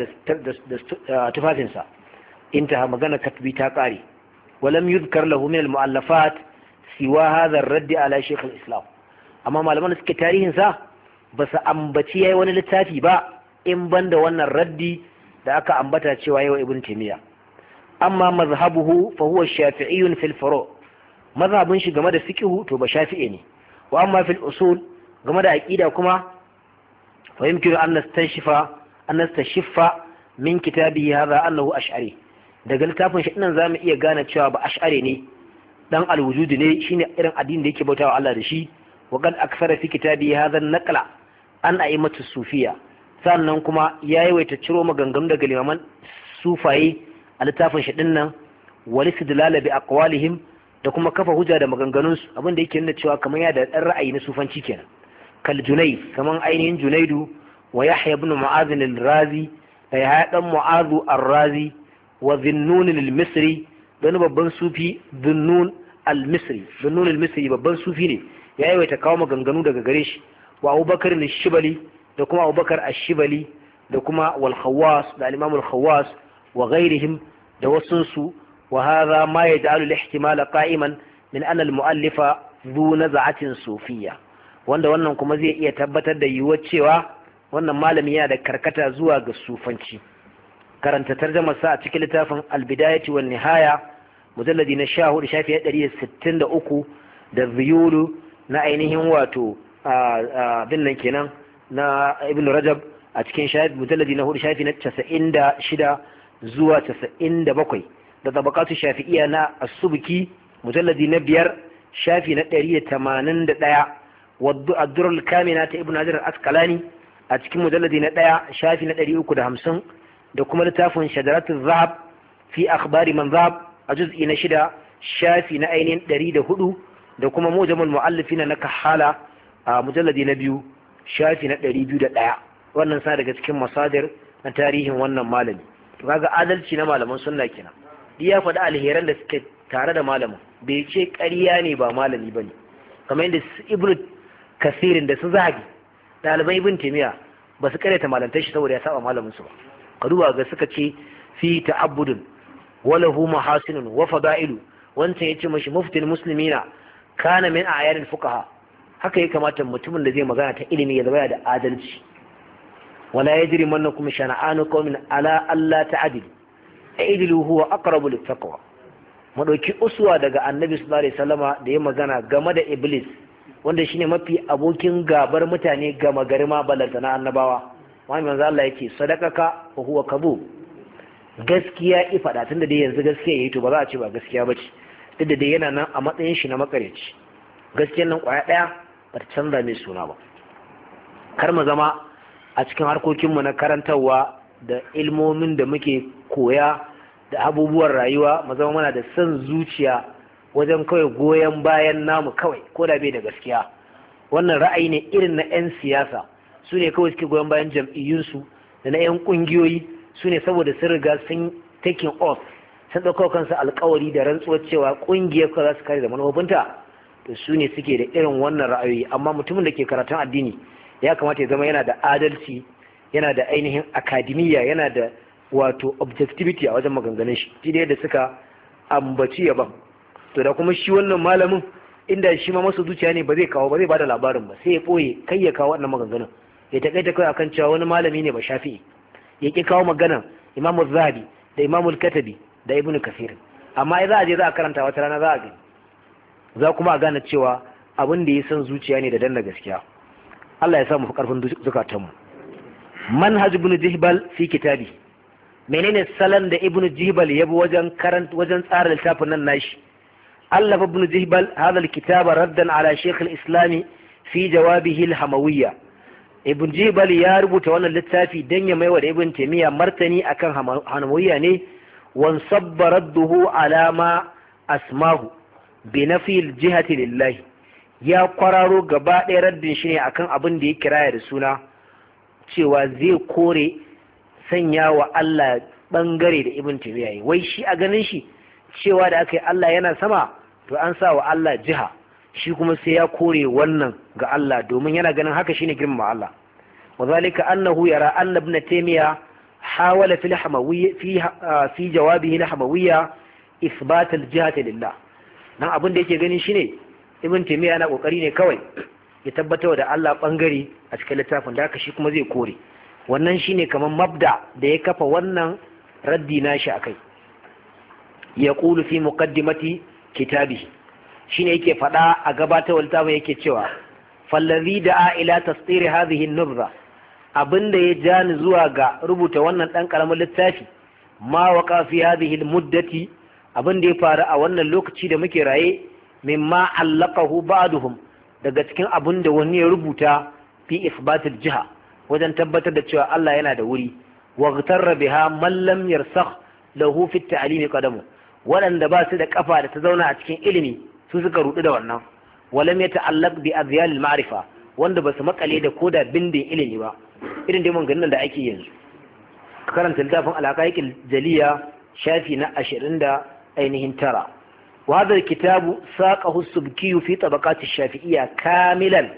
da tufafinsa intaha maganar katabi ta kare walam yuzkar lahu min al-mu'allafat siwa hadha ar-radd ala shaykh al-islam amma malaman suke tarihin sa ba su ambaci yayi wani littafi ba in banda wannan raddi da aka ambata cewa yawa ibn taymiya amma mazhabuhu fa huwa shafi'iyyun fil furu' mazhabin shi game da fiqh to ba shafi'i ne wa amma fil usul game da aqida kuma fa yumkinu an nastanshifa an nastashiffa min kitabihi hadha annahu ash'ari daga littafin shi nan zamu iya gane cewa ba ash'ari ne dan alwujud ne shine irin addinin da yake bautawa Allah da shi wa qad aksara fi kitabihi hadha an-naqla an a'immatu sufiya sannan kuma ya yawaita ciro maganganu daga limaman sufaye a littafin shi dinnan wal istidlal bi aqwalihim da kuma kafa hujja da maganganun su abin da yake nuna cewa kamar ya da dan ra'ayi na sufanci kenan kal junayd kaman ainihin junaidu wa yahya ibn mu'adh al-razi da yahya dan mu'adh ar-razi wa dhinnun al-misri dan babban sufi dhinnun al-misri dhinnun al-misri babban sufi ne ya yawaita kawo maganganu daga gare shi wa abubakar al-shibali da kuma abubakar ash-shibali da kuma wal khawas da al-imam al-khawas wa ghairihim da wasunsu wa hadha ma yaj'alu al-ihtimala qa'iman min anna al-mu'allifa dhu naz'atin sufiyya wanda wannan kuma zai iya tabbatar da yiwuwar cewa wannan malami yana da karkata zuwa ga sufanci karanta tarjumar sa a cikin littafin al-bidayati wan nihaya mujalladi na sha hudu shafi ɗari da sittin da uku da ziyulu na ainihin wato bin nan kenan na ibn rajab a cikin shafi mujalladi na hudu shafi na casa'in da shida zuwa casa'in da bakwai da tabaqatu shafi'iyya na as-subki mujalladi na biyar shafi na ɗari da tamanin da ɗaya wadda ad-durrul kamina ta ibn hajar al-asqalani a cikin mujalladi na ɗaya shafi na ɗari uku da hamsin da kuma littafin shajaratu zahab fi akhbari man zahab a juz'i na shida shafi na ainihin ɗari da hudu da kuma mujamul mu'allifina na kahala a mujalladi na biyu shafi na ɗari biyu da ɗaya wannan sa daga cikin masadir na tarihin wannan malami to kaga adalci na malaman sunna kenan ya faɗi alheran da suke tare da malamin bai ce ƙarya ne ba malami bane kamar yadda ibnu kasirin da su zahabi ɗaliban ibn taymiya ba su karyata malantar shi saboda ya saba malamin su ba ka duba ga suka ce fi ta'abbudun walahu mahasinun wa fada'ilu wancan yace mashi muftin muslimina kana min a'yanil fuqaha haka ya kamata mutumin da zai magana ta ilimi ya zama da adalci wala yajri mannakum shana'anu qaumin ala alla ta'dilu aidilu huwa aqrabu littaqwa mu dauki uswa daga annabi sallallahu alaihi wasallama da ya magana game da iblis wanda shine mafi abokin gabar mutane gama garima balanta na annabawa wani manzo Allah yake sadaqaka wa huwa kabu gaskiya i fada tunda dai yanzu gaskiya yayi to ba za a ce ba gaskiya bace duk da dai yana nan a matsayin shi na makareci gaskiyar nan kwaya daya ba ta canza mai suna ba kar mu zama a cikin harkokin mu na karantarwa da ilmomin da muke koya da abubuwan rayuwa mu zama muna da son zuciya wajen kawai goyon bayan namu kawai ko da bai da gaskiya wannan ra'ayi ne irin na 'yan siyasa su ne kawai suke goyon bayan jam'iyyunsu da na 'yan ƙungiyoyi su ne saboda sun riga sun taking off sun ɗauka kansu alkawari da rantsuwar cewa ƙungiyar ka za su kare da manufofinta to su ne suke da irin wannan ra'ayoyi amma mutumin da ke karatun addini ya kamata ya zama yana da adalci yana da ainihin akademiya yana da wato objectivity a wajen maganganun shi shi da suka ambaci yaban to da kuma shi wannan malamin inda shi ma masa zuciya ne ba zai kawo ba zai bada labarin ba sai ya boye kai ya kawo wannan maganganun ya takaita kai akan cewa wani malami ne ba shafi'i ya ki kawo maganan Imam Zahabi da Imam Al-Katabi da Ibn Kathir amma ai za a je za a karanta wata rana za a gani za kuma a gane cewa abin da ya san zuciya ne da danna gaskiya Allah ya sa mu fi karfin zukatanmu manhaj ibn Jihbal fi kitabi menene salon da Ibn Jihbal ya bi wajen karanta wajen tsara littafin nan nashi ألف ابن جهبل هذا الكتاب ردا على شيخ الإسلام في جوابه الحموية ابن جهبل يارب توانا للتافي دنيا ميوى ابن تيمية مرتني أكان حموية ني وانصب رده على ما أسماه بنفي الجهة لله يا قرارو قباء رد شني أكان أبن دي كراية رسونا cewa zai kore sanya wa Allah bangare da ibn taymiya wai shi a ganin shi cewa da aka yi Allah yana sama to an sa wa Allah jiha shi kuma sai ya kore wannan ga Allah domin yana ganin haka shine girmama Allah wazalika annahu yara anna ibn taymiya hawala fil hamawiyya fi fi jawabihi al hamawiyya ithbat al jihati lillah nan abin da yake gani shine ibn taymiya yana kokari ne kawai ya tabbatar da Allah bangare a cikin littafin da haka shi kuma zai kore wannan shine kaman mabda da ya kafa wannan raddi nashi akai يقول في مقدمة كتابه شنو yake fada a gabatar littafin yake cewa fallazi da'a ila tasdir hadhihi an-nubza abinda ya jani zuwa ga rubuta wannan dan karamin littafi ma waqa fi hadhihi al-muddati abinda ya faru a wannan lokaci da muke raye mimma allaqahu ba'duhum daga cikin abinda wani ya rubuta fi isbatil jiha wajen tabbatar da cewa Allah yana da wuri wa ghtarra biha man lam yarsakh lahu fi at-ta'lim qadamu waɗanda ba su da kafa da ta zauna a cikin ilimi su suka rudu da wannan walam ya ta'allaq bi azyal al-ma'rifa wanda ba su makale da koda bindin ilimi ba irin dai maganganun da ake yanzu karanta littafin al-haqaiqil jaliya shafi na ashirin da ainihin tara wa hadha al-kitabu saqahu as-subki fi tabaqat ash-shafi'iyya kamilan